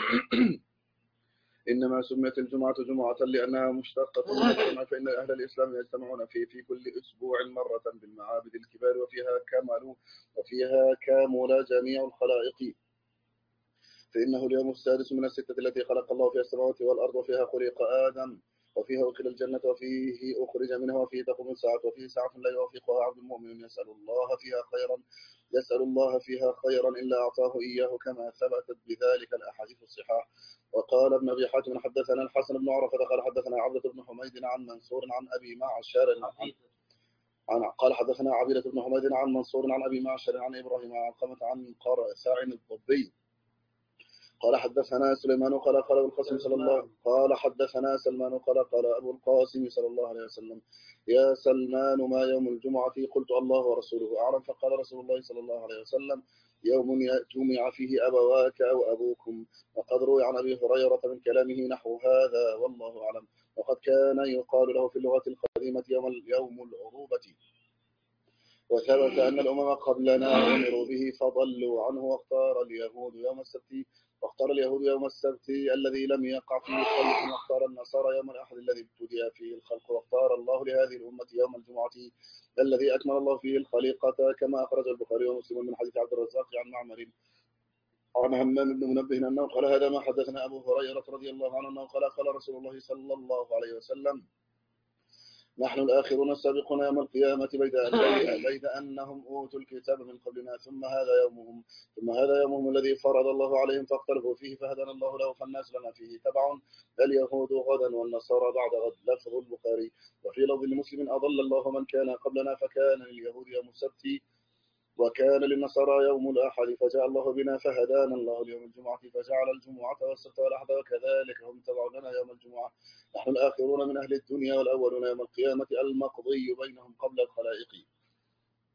إنما سميت الجمعة جمعة لأنها مشتقة من الجمع فإن أهل الإسلام يجتمعون في كل أسبوع مرة بالمعابد الكبار وفيها كامل جميع الخلائق فإنه اليوم السادس من الستة التي خلق الله فيها السماوات والأرض وفيها خلق آدم وفيها أدخل الجنة وفيه أخرج منها وفيه تقوم الساعة وفيه ساعة لا يوافقها عبد المؤمن يسأل الله فيها خيرا إلا أعطاه إياه كما ثبتت بذلك الأحاديث الصحاح. وقال ابن أبي حاتم حدثنا الحسن بن عرفة قال حدثنا عبدة بن حميد عن منصور عن أبي معشر قال حدثنا عبيدة بن حميد عن منصور عن أبي معشر عن إبراهيم عن قمة عن قرثاع الضبي قال حدثنا سليمان قال أبو القاسم صلى الله قال حدثنا سلمان قال أبو القاسم صلى الله عليه وسلم يا سلمان ما يوم الجمعة قلت الله ورسوله أعلم فقال رسول الله صلى الله عليه وسلم يوم جمع فيه أبواك أو أبوكم. وقد روي عن أبي هريرة من كلامه نحو هذا والله أعلم. وقد كان يقال له في اللغة القديمة يوم العروبة. وثبت أن الأمم قبلنا أمروا به فضلوا عنه واختار اليهود يوم السبت الذي لم يقع فيه الخلق واختار النصارى يوم الأحد الذي ابتدأ فيه الخلق واختار الله لهذه الأمة يوم الجمعة الذي أكمل الله فيه الخليقة كما أخرج البخاري ومسلم من حديث عبد الرزاق عن معمر عن همام بن منبه أنه قال هذا ما حدثنا أبو هريرة رضي الله عنه أنه قال رسول الله صلى الله عليه وسلم نحن الآخرون السابقون يوم القيامة بيد أنهم أوتوا الكتاب من قبلنا ثم هذا يومهم الذي فرض الله عليهم فاختلفوا فيه فهدنا الله له فالناس لنا فيه تبع اليهود غدا والنصارى بعد غد. لفظ البخاري. وفي لفظ لمسلم أضل الله من كان قبلنا فكان لليهود يوم السبت وكان للنصارى يوم الأحد فجاء الله بنا فهدانا الله ليوم الجمعة فجعل الجمعة والسبت والأحد وكذلك هم تبعوا لنا يوم الجمعة. نحن الآخرون من أهل الدنيا والأولون يوم القيامة المقضي بينهم قبل الخلائق.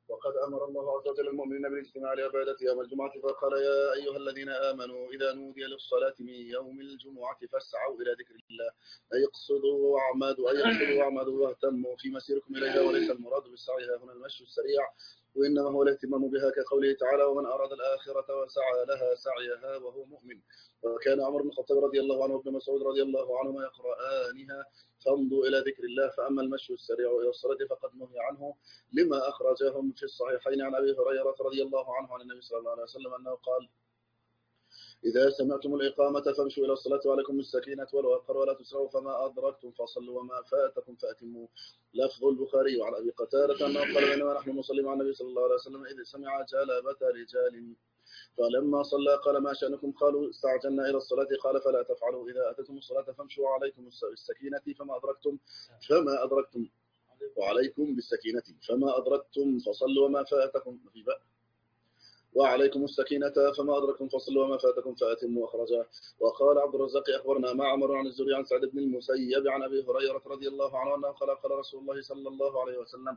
وقد أمر الله عز وجل المؤمنين بالاجتماع لعبادة يوم الجمعة فقال يا أيها الذين آمنوا إذا نودي للصلاة من يوم الجمعة فاسعوا إلى ذكر الله أي اقصدوا واعمدوا واهتموا في مسيركم إليها وليس المراد بالسعي هنا المشي السريع وإنما هو الاهتمام بها كقوله تعالى ومن أراد الآخرة وسعى لها سعيها وهو مؤمن. وكان عمر بن الخطاب رضي الله عنه وابن مسعود رضي الله عنهما يقرآنها فامضوا إلى ذكر الله. فأما المشي السريع إلى الصلاة فقد نهي عنه لما أخرجهم في الصحيحين عن أبي هريرة رضي الله عنه عن النبي صلى الله عليه وسلم أنه قال إذا سمعتم الإقامة فامشوا إلى الصلاة وعليكم السكينة والوقر ولا تسرعوا فما أدركتم فصلوا وما فاتكم فأتموا. لفظ البخاري وعن أبي قتادة أنه قال بينما نحن نصلي مع النبي صلى الله عليه وسلم إذ سمع جلبة رجال فلما صلى قال ما شأنكم قالوا استعجلنا إلى الصلاة قال فلا تفعلوا إذا أتتم الصلاة فامشوا عليكم السكينة فما أدركتم وعليكم بالسكينة فما أدركتم فصلوا وما فاتكم في بأ وعليكم السكينة فما أدركتم فصلوا وما فاتكم فأتموا أخرجاه. وقال عبد الرزاق أخبرنا معمر عن الزهري عن سعد بن المسيب عن أبي هريرة رضي الله عنه أنه قال رسول الله صلى الله عليه وسلم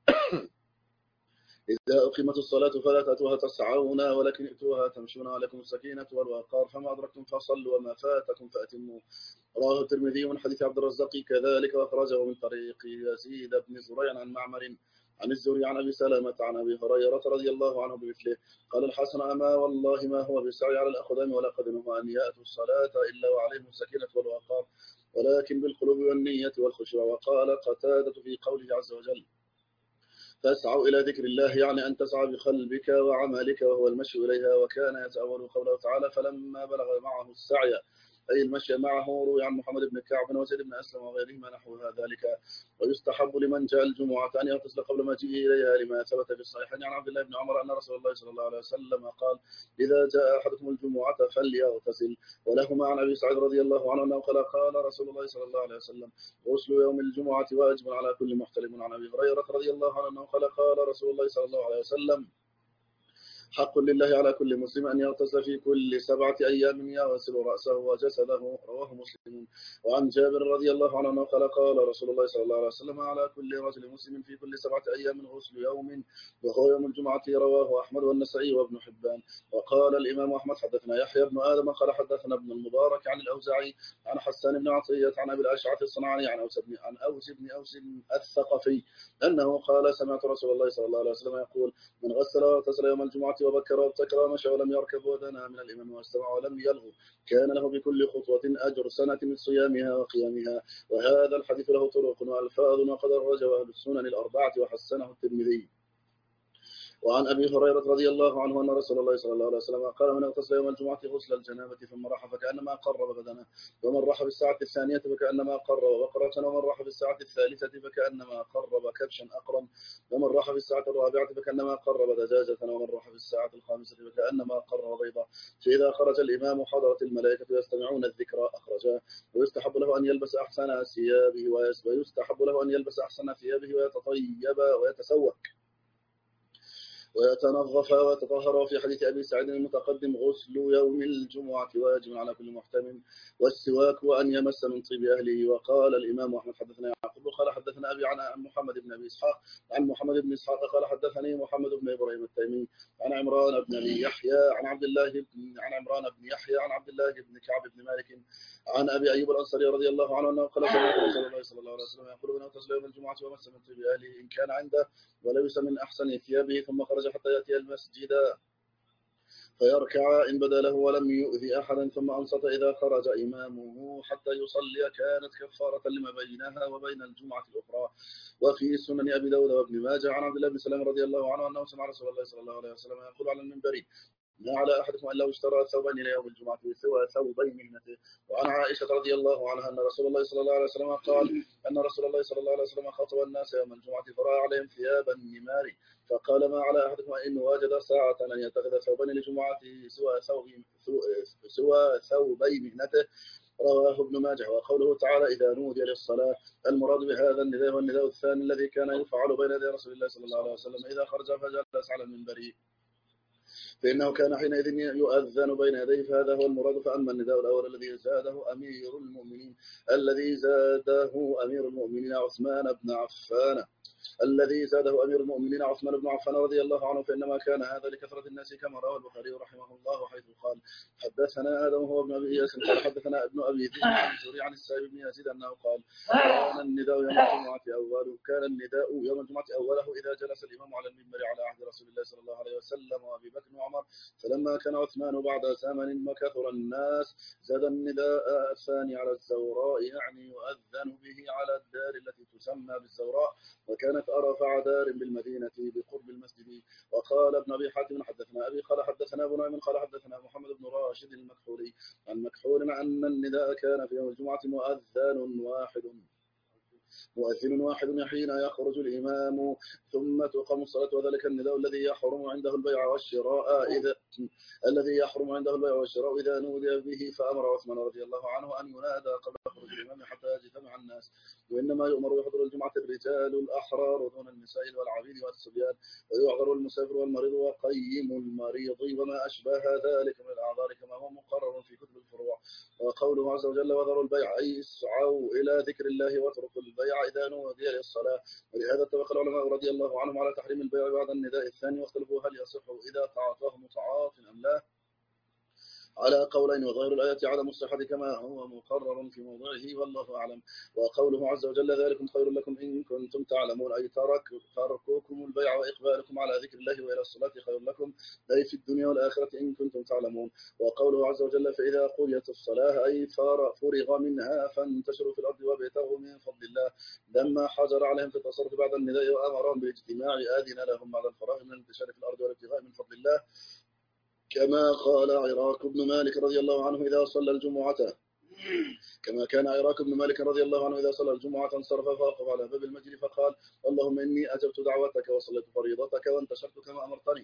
إذا أقيمت الصلاة فلا تأتوها تسعون ولكن ائتوها تمشون عليكم السكينة والوقار فما أدركتم فصلوا وما فاتكم فأتموا. رواه الترمذي من حديث عبد الرزاق كذلك وأخرجه من طريق يزيد بن زريع عن معمر عن الزهري عن أبي سلمة عن أبي هريرة رضي الله عنه بمثله. قال الحسن أما والله ما هو بالسعي على الأقدام ولقد نهوا أن يأتوا الصلاة إلا وعليهم السكينة والوقار ولكن بالقلوب والنية والخشوع. وقال قتادة في قوله عز وجل فاسعوا إلى ذكر الله يعني أن تسعى بقلبك وعملك وهو المشي إليها. وكان يتأول قوله تعالى فلما بلغ معه السعي أي المشي معه. روي عن محمد بن كعب وزيد بن أسلم وغيرهما نحو ذلك. ويستحب لمن جاء الجمعة أن يغتسل قبل مجيئه إليها لما ثبت في الصحيحين عن عبد الله بن عمر أن رسول الله صلى الله عليه وسلم قال إذا جاء أحدكم الجمعة فليغتسل. ولهما عن أبي سعيد رضي الله عنه أنه قال رسول الله صلى الله عليه وسلم غسل يوم الجمعة واجب على كل محتلم. عن أبي هريرة رضي الله عنه أنه قال رسول الله صلى الله عليه وسلم حق لله على كل مسلم أن يغتسل في كل 7 أيام يغسل رأسه وجسده. رواه مسلم. وعن جابر رضي الله عنه أنه قال رسول الله صلى الله عليه وسلم على كل رجل مسلم في كل 7 أيام غسل يوم وهو يوم الجمعة. رواه أحمد والنسائي وابن حبان. وقال الإمام أحمد حدثنا يحيى بن آدم قال حدثنا ابن المبارك عن الأوزاعي عن حسان بن عطية عن أبي الأشعث الصنعاني عن أوس بن أوس الثقفي أنه قال سمعت رسول الله صلى الله عليه وسلم يقول من غسل واغتسل يوم الجمعة وبكر وابتكر ومشى ولم يركب ودنا من الإمام واستمع ولم يلغو كان له بكل خطوة أجر سنة من صيامها وقيامها. وهذا الحديث له طرق وألفاظ وقد أخرجه أهل السنن الأربعة وحسنه الترمذي. وعن أبي هريرة رضي الله عنه أن رسول الله صلى الله عليه وسلم قال من اغتسل يوم الجمعة غسل الجنابة ثم راح فكأنما قرب بدنه ومن راح بالساعة الثانية فكأنما قرب بقرة ومن راح بالساعة الثالثة فكأنما قرب كبشا أقرم ومن راح بالساعة الرابعة فكأنما قرب دجاجة ومن راح بالساعة الخامسة فكأنما قرب بيضة. فإذا خرج الإمام حضرت الملائكة يستمعون الذكر أخرجاه. ويستحب له أن يلبس أحسن ثيابه ويتطيب ويتسوق ويتنظف ويتطهر. في حديث أبي سعيد المتقدم غسل يوم الجمعة واجب على كل محتمل والسواك وأن يمس من طيب أهله. وقال الإمام أحمد حدثنا يعقوب قال حدثنا أبي عن محمد بن أبي إسحاق عن محمد بن إسحاق قال حدثني محمد بن إبراهيم التيمي عن عمران بن يحيى عن عبد الله بن كعب بن مالك عن أبي أيوب الأنصاري رضي الله عنه أنه قال سمعت رسول الله صلى الله عليه وسلم يقول من اغتسل يوم الجمعة ومس من طيب أهله إن كان عنده ولبس من أحسن ثيابه ثم خرج حتى يأتي المسجد فيركع إن بدا له ولم يؤذي أحدا ثم أنصت إذا خرج إمامه حتى يصلي كانت كفارة لما بينها وبين الجمعة الأخرى. وفي سنن أبي داود وابن ماجه عن عبد الله بن سلام رضي الله عنه أنه سمع رسول الله صلى الله عليه وسلم يقول على المنبر ما على أحدكم أن لو اشترى ثوبين ليوم الجمعة سوى ثوبي مهنته. وعن عائشة رضي الله عنها أن رسول الله صلى الله عليه وسلم قال أن رسول الله صلى الله عليه وسلم خاطب الناس يوم الجمعة فرأى عليهم ثيابا النمار فقال ما على أحدكم إن وجد ساعة أن يتخذ ثوبين لجمعته سوى ثوبي مهنته. رواه ابن ماجه. وقوله تعالى إذا نودي للصلاة المراد بهذا النداء والنداء الثاني الذي كان يفعل بين يدي رسول الله صلى الله عليه وسلم إذا خرج فجلس على المنبر فإنه كان حينئذ يؤذن بين يديه فهذا هو المراد. فأما النداء الأول الذي زاده أمير المؤمنين عثمان بن عفان الذي زاده أمير المؤمنين عثمان بن عفان رضي الله عنه، فإنما كان هذا لكثرة الناس كما روى البخاري رحمه الله، حيث قال: حدثنا آدم هو ابن أبي إياس قال حدثنا ابن أبي ذئب عن الزهري عن السائب بن يزيد أنه قال: كان النداء يوم الجمعة أوله إذا جلس الإمام على المنبر على عهد رسول الله صلى الله عليه وسلم وأبي بكر وعمر، فلما كان عثمان بعد زمن وكثر الناس زاد النداء الثاني على الزوراء، يعني يؤذن به على الدار التي تسمى بالزوراء، وكانت أرفع دار بالمدينة بقرب المسجد. وقال ابن أبي حاتم حدثنا أبي قال حدثنا أبو نعيم قال حدثنا محمد بن راشد المكحولي عن مكحول أن النداء كان في يوم الجمعة مؤذن واحد حين يخرج الإمام ثم تقام الصلاة، وذلك النداء الذي يحرم عنده البيع والشراء إذا نودي به. فأمر عثمان رضي الله عنه أن ينادى قبل خروج الإمام حتى يجتمع الناس، وإنما يؤمر بحضور الجمعة الرجال الأحرار دون النساء والعبيد والصبيان، ويعذر المسافر والمريض وقيم المريض وما أشبه ذلك من الأعذار كما هو مقرر في كتب الفروع. وقوله عز وجل: وذروا البيع أي اسعوا إلى ذكر الله واتركوا البيع إذا نودي للصلاة. ولهذا اتفق العلماء رضي الله عنهم على تحريم البيع بعد النداء الثاني، واختلفوا هل يصح إذا تعاطاه متعاط أم لا، على قولين، وظاهر الآية عدم الصحة كما هو مقرر في موضعه والله أعلم. وقوله عز وجل: ذلكم خير لكم إن كنتم تعلمون، أي تركوكم البيع وإقبالكم على ذكر الله وإلى الصلاة خير لكم، أي في الدنيا والآخرة إن كنتم تعلمون. وقوله عز وجل: فإذا قضيت الصلاة أي فرغ منها فانتشروا في الأرض وابتغوا من فضل الله، لما حجر عليهم في التصرف بعد النداء وأمرهم بالاجتماع أذن لهم بعد الفراغ من الانتشار في الأرض والابتغاء من فضل الله، كما قال عراك بن مالك رضي الله عنه إذا صلى الجمعة كما كان عراك بن مالك رضي الله عنه إذا صلى الجمعة انصرف فوقف على باب المسجد فقال: اللهم إني أجبت دعوتك وصليت فريضتك وانتشرت كما أمرتني،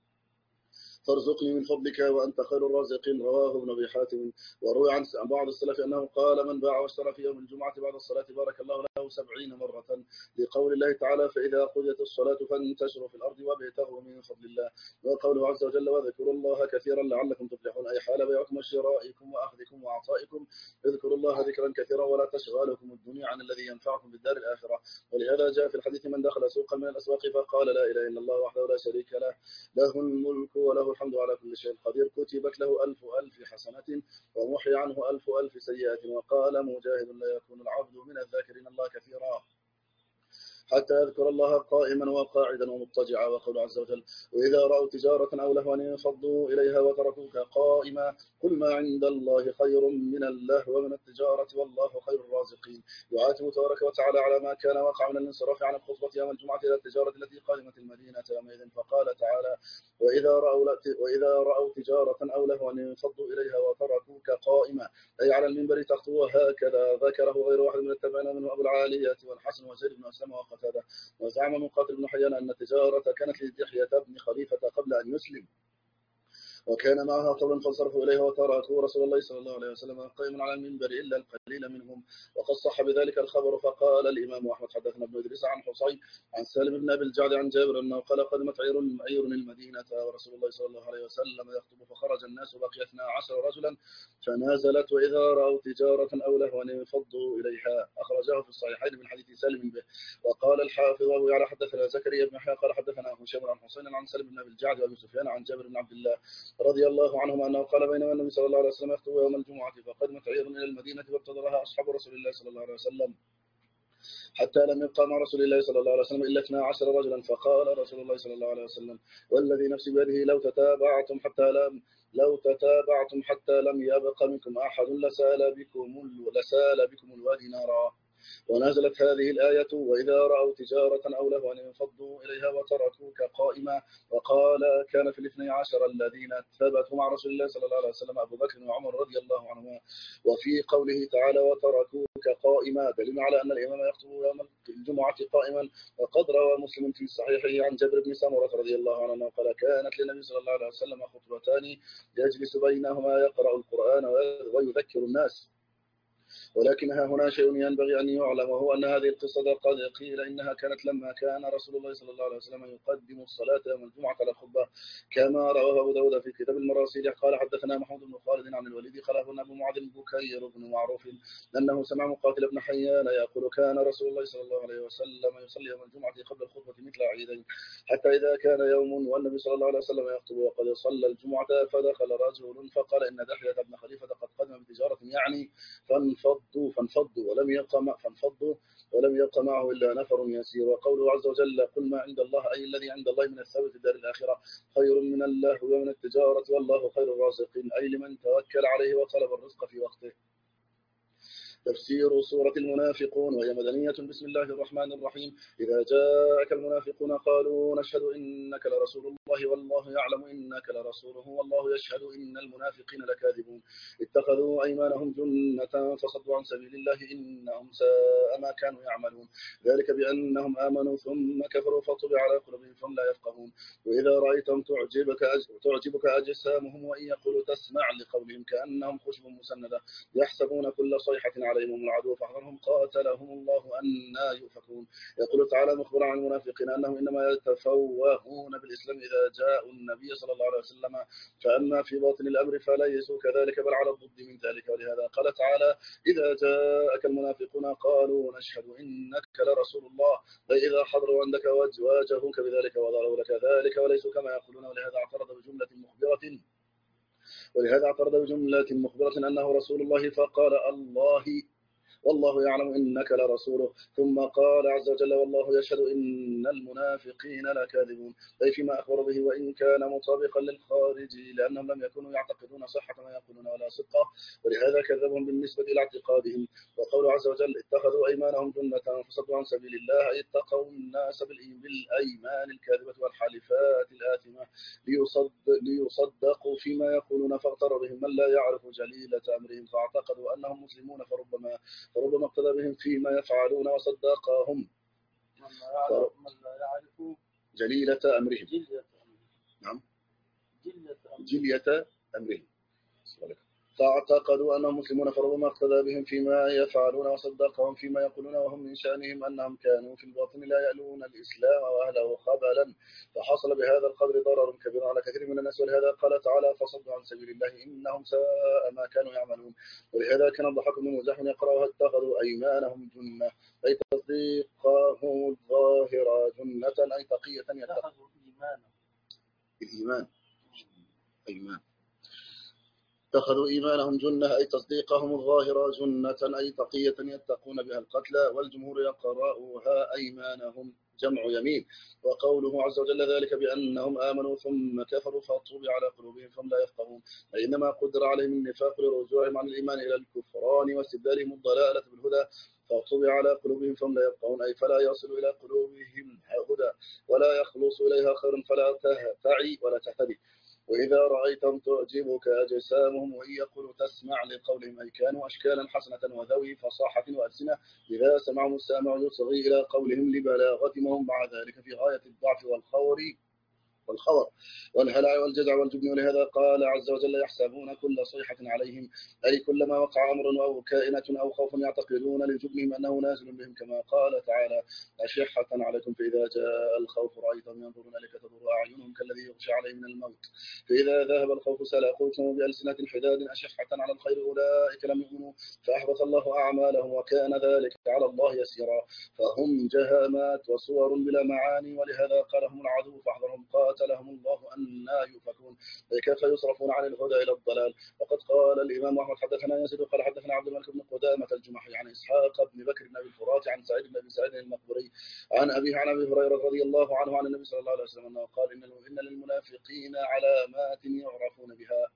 فارزقني من فضلك وأنت خير الرازقين. رواه ابن أبي حاتم. وروي عن بعض السلف أنه قال: من باع واشترى في يوم الجمعة بعد الصلاة بارك الله له 70 مرة، لقول الله تعالى: فإذا قضيت الصلاة فانتشروا في الأرض وابتغوا من فضل الله. وقوله عز وجل: وذكروا الله كثيرا لعلكم تفلحون، أي حال بيعكم وشرائكم وأخذكم وعطائكم، اذكروا الله ذكرا كثيرا ولا تشغلكم الدنيا عن الذي ينفعكم بالدار الآخرة. ولهذا جاء في الحديث: من دخل سوقا من الأسواق فقال لا إله إلا الله وحده لا شريك له، له الملك وله الحمد على كل شيء قدير، كتبت له 1000 حسنة ومحي عنه 1000 سيئة. وقال مجاهد: لا يكون العبد من الذاكرين الله كثيرا حتى يذكر الله قائما وقاعدا ومضطجعا. وقول عز وجل: وإذا رأوا تجارة أو لهوا انفضوا إليها وتركوك قائما، قل ما عند الله خير من اللهو ومن التجارة والله خير الرازقين. يعاتب تبارك وتعالى على ما كان وقع من الانصراف عن الخطبة يوم الجمعة إلى التجارة التي قادمت المدينة يومئذ، فقال تعالى: وإذا رأوا تجارة أو لهوا انفضوا إليها وتركوك قائما، أي على المنبر تخطو. وهكذا ذكره غير واحد من التابعين منه أبو العالية والحسن وزيد بن أسلم وقتادة. وزعم مقاتل بن حيان أن التجارة كانت لدحية بن خليفة قبل أن يسلم، وكان معها قولا فانصرفوا إليها وتركوا رسول الله صلى الله عليه وسلم قائما على المنبر إلا القليل منهم. وقد صح بذلك الخبر. فقال الإمام أحمد: حدثنا ابن إدريس عن حصين عن سالم بن أبي الجعد عن جابر أنه قال: قدمت عير المدينة ورسول الله صلى الله عليه وسلم يخطب، فخرج الناس بقي 12 رجلا، فنازلت: وإذا رأوا تجارة أو لهوا انفضوا إليها. أخرجه في الصحيحين من حديث سالم به. وقال الحافظ أبو يعلى: حدثنا زكريا بن يحيى قال حدثنا هشام عن حسين عن سالم بن أبي الجعد وأبي سفيان عن جابر بن عبد الله رضي الله عنهما أنه قال: بينما النبي صلى الله عليه وسلم يخطب يوم الجمعة فقدمت عير إلى المدينة فابتدرها أصحاب رسول الله صلى الله عليه وسلم حتى لم يبقى مع رسول الله صلى الله عليه وسلم إلا 12 رجلا. فقال رسول الله صلى الله عليه وسلم: والذي نفسي بيده لو تتابعتم حتى لم يبق منكم أحد لسال بكم الوادي نارا. ونزلت هذه الآية: وإذا رأوا تجارة أو لهوا انفضوا إليها وتركوك قائما. وقال: كان في 12 الذين ثبتوا مع رسول الله صلى الله عليه وسلم أبو بكر وعمر رضي الله عنهما. وفي قوله تعالى: وتركوك قائما، دليل على أن الإمام يخطب يوم الجمعة قائما. وقد روى مسلم في صحيحه عن جابر بن سمرة رضي الله عنه قال: كانت للنبي صلى الله عليه وسلم خطبتان يجلس بينهما يقرأ القرآن ويذكر الناس. ولكنها هنا شيء ينبغي أن يعلم، وهو أن هذه القصة قد قيل إنها كانت لما كان رسول الله صلى الله عليه وسلم يقدم الصلاة يوم الجمعة على الخطبة، كما رواه أبو داود في كتاب المراسيل. قال حدثنا محمود بن خالد عن الوليد قال أخبرنا أبو معاذ بكير بن معروف أنه سمع مقاتل بن حيان يقول كان رسول الله صلى الله عليه وسلم يصلي يوم الجمعة قبل الخطبة مثل عيدين، حتى إذا كان يوم والنبي صلى الله عليه وسلم يخطب وقد صلى الجمعة فدخل رجل فقال إن دحية بن خليفة قد قدم بتجارة يعني فانفضوا ولم يبق معه إلا نفر يسير. وقوله عز وجل قل ما عند الله أي الذي عند الله من الثواب في الدار الآخرة خير من الله ومن التجارة والله خير الرازقين، أي لمن توكل عليه وطلب الرزق في وقته. تفسير سورة المنافقون، وهي مدنية. بسم الله الرحمن الرحيم. إذا جاءك المنافقون قالوا نشهد إنك لرسول الله والله يعلم إنك لرسوله والله يشهد إن المنافقين لكاذبون. اتخذوا أيمانهم جنة فصدوا عن سبيل الله إنهم ساء ما كانوا يعملون. ذلك بأنهم آمنوا ثم كفروا فطبع على قلوبهم فهم لا يفقهون. وإذا رأيتهم تعجبك أجسامهم وإن يقولوا تسمع لقولهم كأنهم خشب مسندة يحسبون كل صيحة عليهم العدو فاحذرهم قاتلهم الله أنى يؤفكون. يقول تعالى مخبرا عن المنافقين أنهم إنما يتفوهون بالإسلام إذا جاءوا النبي صلى الله عليه وسلم، فأما في باطن الأمر فليسوا كذلك بل على الضد من ذلك. ولهذا قال تعالى إذا جاءك المنافقون قالوا نشهد إنك لرسول الله فإذا حضروا عندك واجهوك بذلك وضروا لك ذلك وليسوا كما يقولون. ولهذا اعترض بجملة مخبرة أنه رسول الله فقال والله يعلم إنك لرسوله، ثم قال عز وجل والله يشهد إن المنافقين لكاذبون، أي فيما أخبر به وإن كان مطابقا للخارج لأنهم لم يكونوا يعتقدون صحة ما يقولون ولا صدقه، ولهذا كذبهم بالنسبة إلى اعتقادهم. وقول عز وجل اتخذوا أيمانهم جنة فصدوا عن سبيل الله أي اتقوا الناس بالأيمان الكاذبة والحالفات الآثمة ليصدقوا فيما يقولون، فاغتر بهم من لا يعرف جليلة أمرهم فاعتقدوا أنهم مسلمون فربما اقتدى بهم فيما يفعلون وصدقهم من لا يعرف جليلة أمرهم. نعم جلية أمرهم فاعتقدوا أنهم مسلمون فربما اقتدى بهم فيما يفعلون وصدقهم فيما يقولون، وهم من شأنهم أنهم كانوا في الباطن لا يألون الإسلام وأهله خبلا، فحصل بهذا القدر ضرر كبير على كثير من الناس. ولهذا قال تعالى فصدوا عن سبيل الله إنهم ساء ما كانوا يعملون. ولهذا كان الضحاك بن مزاحم يقرأها اتخذوا أيمانهم جنة أي تصديقهم الظاهر جنة أي تقية يتقون الإيمان أيمان اتخذوا إيمانهم جنة أي تصديقهم الظاهر جنة أي تقية يتقون بها القتل، والجمهور يقرأها أيمانهم جمع يمين. وقوله عز وجل ذلك بأنهم آمنوا ثم كفروا فطبع على قلوبهم فهم لا يفقهون، أي إنما قدر عليهم النفاق لرجوعهم عن الإيمان إلى الكفران واستبدالهم الضلالة بالهدى فطبع على قلوبهم فهم لا يفقهون أي فلا يصل إلى قلوبهم هدى ولا يخلص إليها خير فلا تهتعي ولا تهتدي. وإذا رأيتهم تعجبك أجسامهم وإن يقولوا تسمع لقولهم أي كانوا أشكالا حسنة وذوي فصاحة وألسنة إذا سمعهم السامع يصغي إلى قولهم لبلاغتهم وهم مع ذلك في غاية الضعف والخور والهلع والجزع والجبن. ولهذا قال عز وجل يحسبون كل صيحة عليهم أي كلما وقع أمر أو كائنة أو خوف يعتقدون لجبنهم أنه نازل بهم، كما قال تعالى أشحة عليكم فإذا جاء الخوف رأيتهم ينظرون إليك تدور أعينهم كالذي يغشى عليه من الموت فإذا ذهب الخوف سلاقوكم بألسنة حداد أشحة على الخير أولئك لم يؤمنوا فأحبط الله أعمالهم وكان ذلك على الله يسيرا، فهم جهامات وصور بلا معاني. ولهذا قالهم العدو فاحذرهم قاتلهم الله أنى يؤفكون أي كيف يصرفون عن الهدى إلى الضلال. وقد قال الإمام أحمد حدثنا يزيد قال حدثنا عبد الملك بن قدامة الجمحي عن إسحاق بن بكر بن أبي الفرات عن سعيد بن أبي سعيد المقبري عن أبيه عن أبي هريرة رضي الله عنه عن النبي صلى الله عليه وسلم أنه قال إن للمنافقين علامات يعرفون بها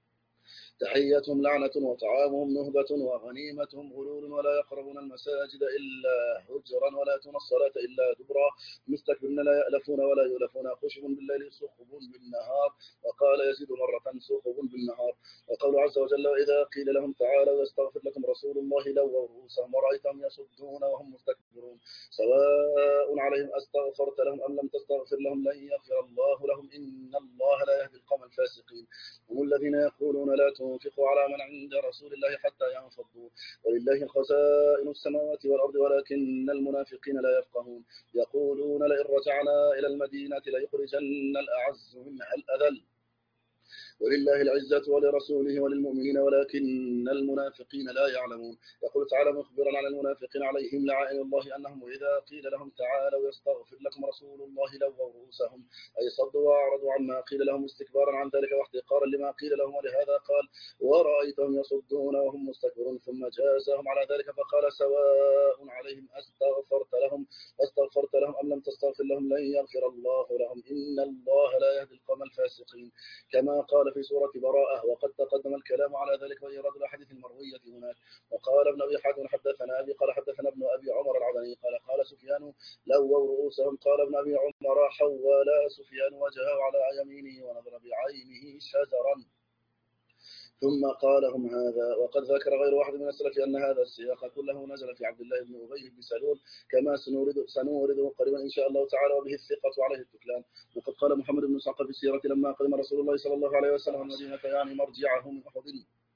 تحيتهم لعنة وطعامهم نهبة وغنيمتهم غلول ولا يقربون المساجد إلا هجرا ولا يأتون الصلاة إلا دبرا مستكبرين لا يألفون ولا يؤلفون خشب بالليل صخب بالنهار. وقال يزيد مرة صخب بالنهار. وقول عز وجل وإذا قيل لهم تعالوا يستغفر لكم رسول الله لووا رؤوسهم ورأيتهم يصدون وهم مستكبرون يستكبرون سواء عليهم أستغفرت لهم أم لم تستغفر لهم لن يغفر الله لهم إن الله لا يهدي القوم الفاسقين هم الذين يقولون لا تنفقوا على من عند رسول الله حتى ينفضوا ولله خزائن السماوات والأرض ولكن المنافقين لا يفقهون يقولون لئن رجعنا إلى المدينة ليخرجن الأعز منها الأذل ولله العزة ولرسوله وللمؤمنين ولكن المنافقين لا يعلمون يقول تعالى مخبرا عن المنافقين عليهم لعائن الله أنهم إذا قيل لهم تعالوا يستغفر لكم رسول الله لووا رؤوسهم أي صدوا وأعرضوا عما قيل لهم استكبارا عن ذلك واحتقارا لما قيل لهم ولهذا قال ورأيتهم يصدون وهم مستكبرون ثم جازاهم على ذلك فقال سواء عليهم أستغفرت لهم أم لم تستغفر لهم لن يغفر الله لهم إن الله لا يهدي القوم الفاسقين كما قال في سورة براءة وقد تقدم الكلام على ذلك وإيراد الأحاديث المروية هناك وقال ابن أبي حاتم حدثنا أبي قال حدثنا ابن أبي عمر العدني قال سفيان لووا رؤوسهم قال ابن أبي عمر حول سفيان وجهه على يمينه ونظر بعينه شجرا ثم قال هم هذا وقد ذكر غير واحد من السلف أن هذا السياق كله نزل في عبد الله بن أبي بن سلول كما سنورده قريبا إن شاء الله تعالى وبه الثقة عليه التكلان وقد قال محمد بن إسحاق في السيرة لما قدم رسول الله صلى الله عليه وسلم المدينة يعني مرجعه من أحد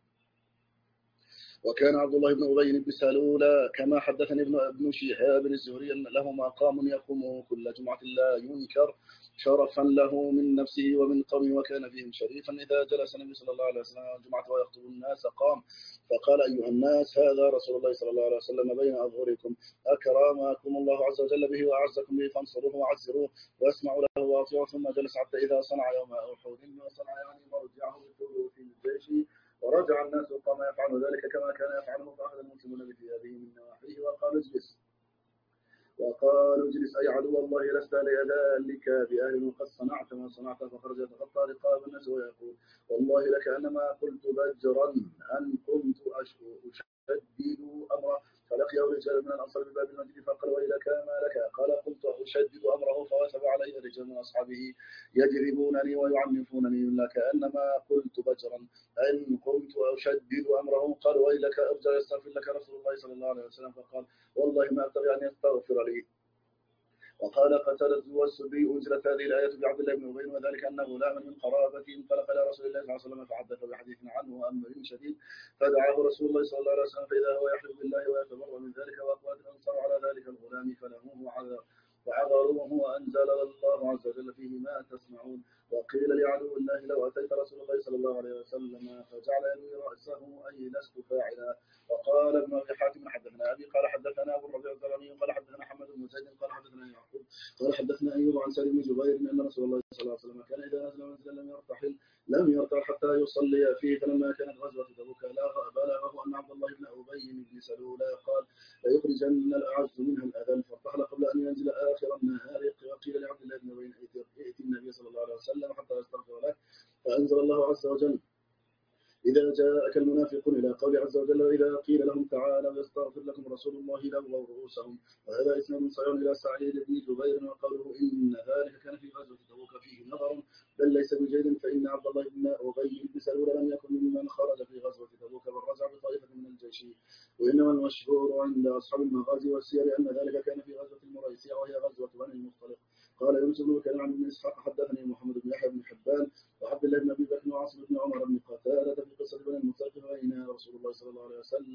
وكان عبد الله بن أبي بن سلول كما حدثني ابن شهاب الزهري له مقام يقوم كل جمعة لا ينكر شرفا له من نفسه ومن قومه وكان فيهم شريفا إذا جلس النبي صلى الله عليه وسلم الجمعة ويخطب الناس قام فقال أيها الناس هذا رسول الله صلى الله عليه وسلم بين أظهركم أكرمكم الله عز وجل به وأعزكم به فانصروه وعزروه واسمعوا له واطيعوا ثم جلس حتى إذا صنع يوم أحد وصنع يعني مرجعه في الجيش ورجع الناس وقام يفعل ذلك كما كان يفعله فأخذ المسلمون بثيابه من نواحيه وقالوا اجلس أي عدو الله لست لذلك بأهل وقد صنعت ما صنعت فخرج يتغطى رقاب الناس ويقول والله لكأنما قلت بجرا أن كنت أشدد أمره فلقيه رجال من الأنصار بباب المسجد فقال ويلك ما لك قال قلت أشدد أمره فوثب علي رجال من أصحابه يجذبونني ويعنفونني لكأنما قلت بجرا أن كنت أشدد أمره قال ويلك أرجع يستغفر لك رسول الله صلى الله عليه وسلم فقال والله ما أبتغي أن يستغفر لي وقال قتادة والسدي أنزلت هذه الآية بعبد الله بن أبي وذلك أن غلاما من قرابته انطلق إلى رسول الله صلى الله عليه وسلم فحدث بحديث عنه أمر شديد فدعاه رسول الله صلى الله عليه وسلم فإذا هو يحلف بالله ويتبرأ من ذلك وأقوات الأنصار على ذلك الغلام فلهوه وعذروه وأنزل الله عز وجل فيه ما تسمعون وقيل لعدو الله لو أتيت رسول الله صلى الله عليه وسلم فجعل يلوي رأسه أي لست فاعلا وقال ابن أبي حاتم حدثنا أبي قال حدثنا أبو الربيع الزرمي قال حدثنا حمد بن زيد قال حدثنا يعقوب قال حدثنا أيوب عن سالم بن جبير أن رسول الله صلى الله عليه وسلم كان إذا نزل منزلا لم يرتحل حتى يصلي فيه فلما كانت غزوة تبوك بلغه أن عبد الله بن أبي بن سلول قال ليخرجن الأعز منها الأذل فارتحل قبل أن ينزل آخر النهار وقيل لعبد الله بن أبي ائت النبي صلى الله عليه وسلم حتى يستغفر لك فأنزل الله عز وجل إذا جاءك المنافقون إلى قول عز وجل وإذا قيل لهم تعالوا يستغفر لكم رسول الله لووا رؤوسهم وهذا إسناد صحيح إلى سعيد بن جبير وقوله إن ذلك كان في غزوة تبوك فيه نظر بل ليس بجيد فإن عبد الله بن أبي بن سلول لم يكن ممن خرج في غزوة تبوك بل رجع بطائفة من الجيش وإنما المشهور عند أصحاب المغازي والسير أن ذلك كان في غزوة المريسيع وهي غزوة بني المختلط قال يونس بن كنعان بن إسحاق حدثني محمد بن يحيى بن حبان وعبد الله بن أبي بكر وعاصم بن عمر بن قتادة في قصة بني المختلط بين رسول الله صلى الله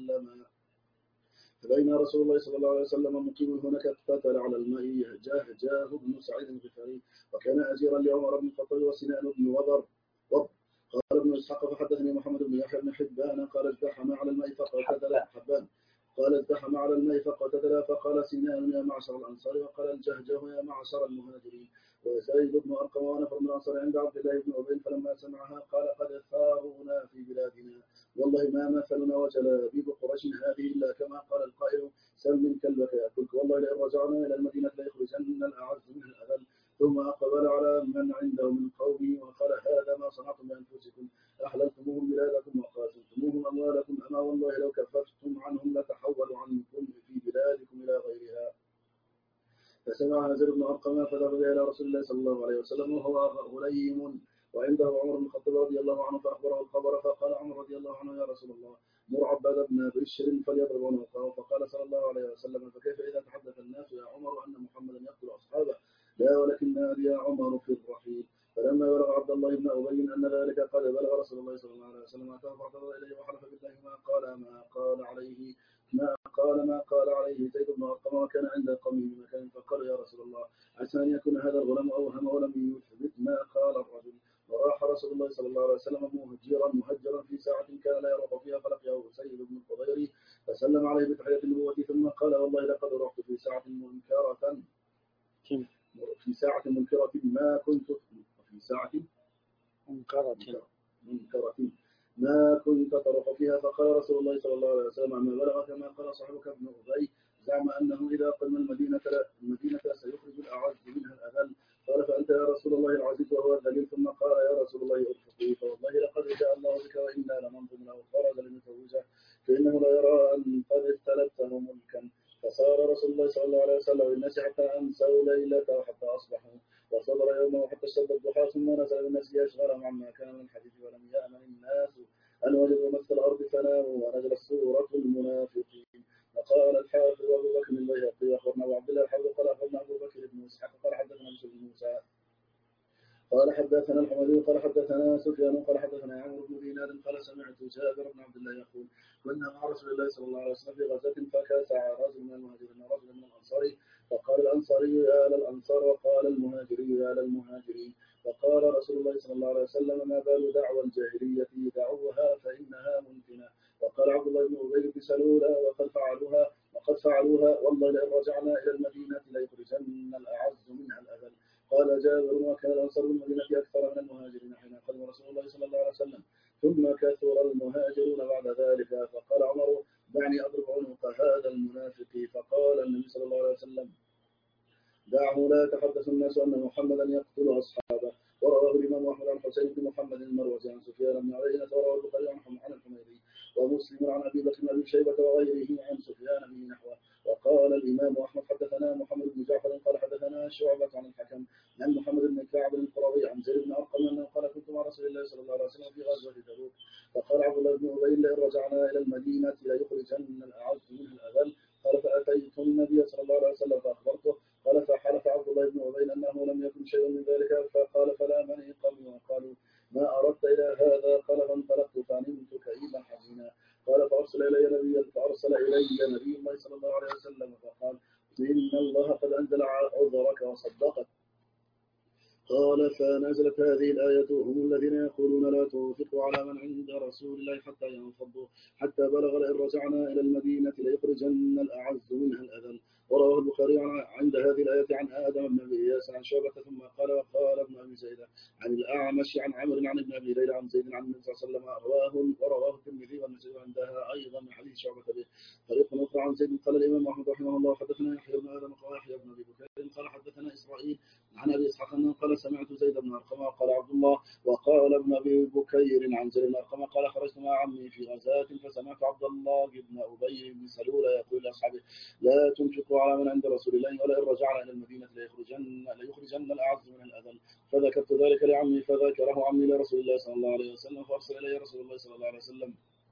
عليه وسلم مقيم هناك اقتتل على الماء جاه بن سعيد الغفاري وكان أجيرا لعمر بن الخطاب وسنان بن وضر قال ابن إسحاق فحدثني محمد بن يحيى بن حبان قال ازدحم على الماء فقتتل حبان قال ازدحم على الماء فقتتل فقال سنان يا معشر الأنصار وقال الجهجه يا معشر المهاجرين وزيد بن أرقم ونفر من الأنصار عند عبد الله بن أبي فلما سمعها قال قد ثارونا في بلادنا والله ما مثلنا وجلابيب قريش هذه إلا كما قال القائل سم من كلبك يأكلك والله لئن رجعنا إلى المدينة ليخرجن الأعز من الأذل ثم أقبل على من عنده من قومه وقال هذا ما صنعتم بأنفسكم أحللتموهم بلادكم وقاتلتموهم أموالكم أما والله لو كففتم عنهم لتحولوا عنكم في بلادكم إلى غيرها فسمع زيد بن أرقم فذهب إلى رسول الله صلى الله عليه وسلم وهو غليم وعنده عمر بن الخطاب رضي الله عنه فأخبره الخبر فقال عمر رضي الله عنه يا رسول الله مر عباد بن بشر فليضرب عنقه. فقال صلى الله عليه وسلم فكيف إذا تحدث الناس يا عمر أن محمدا يقتل أصحابه؟ لا ولكن نادي يا عمر في الرحيل. فلما بلغ عبد الله بن أبي أن ذلك قد بلغ رسول الله صلى الله عليه وسلم أتاه فاعتذر إليه وحلف بالله ما قال عليه زيد بن أرقم وكان عند قومه بمكان. فقال يا رسول الله عسى أن يكون هذا الغلام أوهم ولم يثبت ما قال الرجل. وراح رسول الله صلى الله عليه وسلم مهجرا في ساعة كان لا يرغب فيها فلقيه سيد بن الخضير فسلم عليه بتحية النبوة ثم قال والله لقد رحت في ساعة منكرة ما كنت في ساعة منكرة ما كنت تروح فيها. فقال رسول الله صلى الله عليه وسلم ما بلغك ما قال صاحبك ابن أبي زعم أنه إذا قدم المدينة سيخرج الأعز منها الأذل. قال فأنت يا رسول الله العزيز وهو الذليل. ثم قال يا رسول الله ارفقه فوالله لقد جاء الله بك وإنا لننظم له فرج لنزوجه فإنه لا يرى أن قد استلبته ملكا. فصار رسول الله صلى الله عليه وسلم بالناس حتى أمسوا ليلته وحتى أصبحوا وصبر يومه حتى اشتد الضحى ثم نزل بالناس ليشغلهم عما كان من الحديث ولم يأمن الناس أن وجدوا مثل الأرض فناموا ونزلت سورة المنافقين. وقال الحافظ أبو بكر البيهقي وأخبرنا أبو عبد الله الحافظ قال أخبرنا أبو بكر بن إسحاق قال حدثنا بشر بن موسى قال حدثنا الحمدي قال حدثنا سفيان قال حدثنا عمرو بن دينار قال سمعت جابر بن عبد الله يقول كنا مع رسول الله صلى الله عليه وسلم في غزوة فكاسع رجل من المهاجرين ورجل من الأنصار فقال الأنصاري يا للأنصار وقال المهاجري يا للمهاجرين. فقال رسول الله صلى الله عليه وسلم ما بال دعوى الجاهلية دعوها فإنها ممكنة. وقال عبد الله بن أبي بن سلول وقد فعلوها والله لئن رجعنا إلى المدينة ليخرجن الأعز منها الأذل. قال جابر وكان الأنصار بالمدينة أكثر من المهاجرين حين قدم رسول الله صلى الله عليه وسلم ثم كثر المهاجرون بعد ذلك. فقال عمر دعني أضرب عنق هذا المنافق. فقال النبي صلى الله عليه وسلم دعه لا يتحدث الناس أن محمدا يقتل أصحابه. ورواه الإمام أحمد عن حسين بن محمد المروزي عن سفيان بن عيينة ورواه البخاري عن الحميدي ومسلم عن أبي بكر بن أبي شيبة وغيره عن سفيان به نحوه. وقال الإمام أحمد حدثنا محمد بن جعفر قال حدثنا شعبة عن الحكم عن محمد بن كعب القرظي عن زيد بن أرقم أنه قال كنت مع رسول الله صلى الله عليه وسلم في غزوة تبوك فقال عبد الله بن أبي لئن رجعنا إلى المدينة ليخرجن الأعز منها الأذل. قال فأتيت النبي صلى الله عليه وسلم فأخبرته قال فحلف عبد الله بن أبي أنه لم يكن شيء من ذلك. فقال فلا مني قومي وقالوا ما أردت إلى هذا؟ قال فانطلقت فنمت كئيبا حزينا. قال فأرسل إلي نبي الله صلى الله عليه وسلم فقال إن الله قد أنزل عذرك وصدقك. قال فنزلت هذه الآية هم الذين يقولون لا تنفقوا على من عند رسول الله حتى ينفضوا حتى بلغ لئن رجعنا إلى المدينة ليخرجن الأعز منها الأذل. ورواه البخاري عند هذه الآية عن آدم بن أبي إياس عن شعبة ثم قال وقال ابن أبي زيدة عن الأعمش عن عمرو عن ابن أبي ليلى عن زيد عن النبي صلى الله عليه وسلم ورواه الترمذي والنسائي عندها أيضا من حديث شعبة به طريق أخرى عن زيد. قال الإمام أحمد رحمه الله حدثنا يحيى بن آدم قال يحيى بن أبي بكير قال حدثنا إسرائيل عن أبي إسحاق أنه قال سمعت زيد بن أرقم قال عبد الله وقال ابن أبي بكير عن زيد بن أرقم قال خرجت مع عمي في غزاة فسمعت عبد الله بن أبي بن سلول يقول لأصحابه لا تنفقوا على من عند رسول الله ولئن رجعنا إلى المدينة ليخرجن الأعز من الأذل. فذكرت ذلك لعمي فذكره عمي لرسول الله صلى الله عليه وسلم فأرسل إلي رسول الله صلى الله عليه وسلم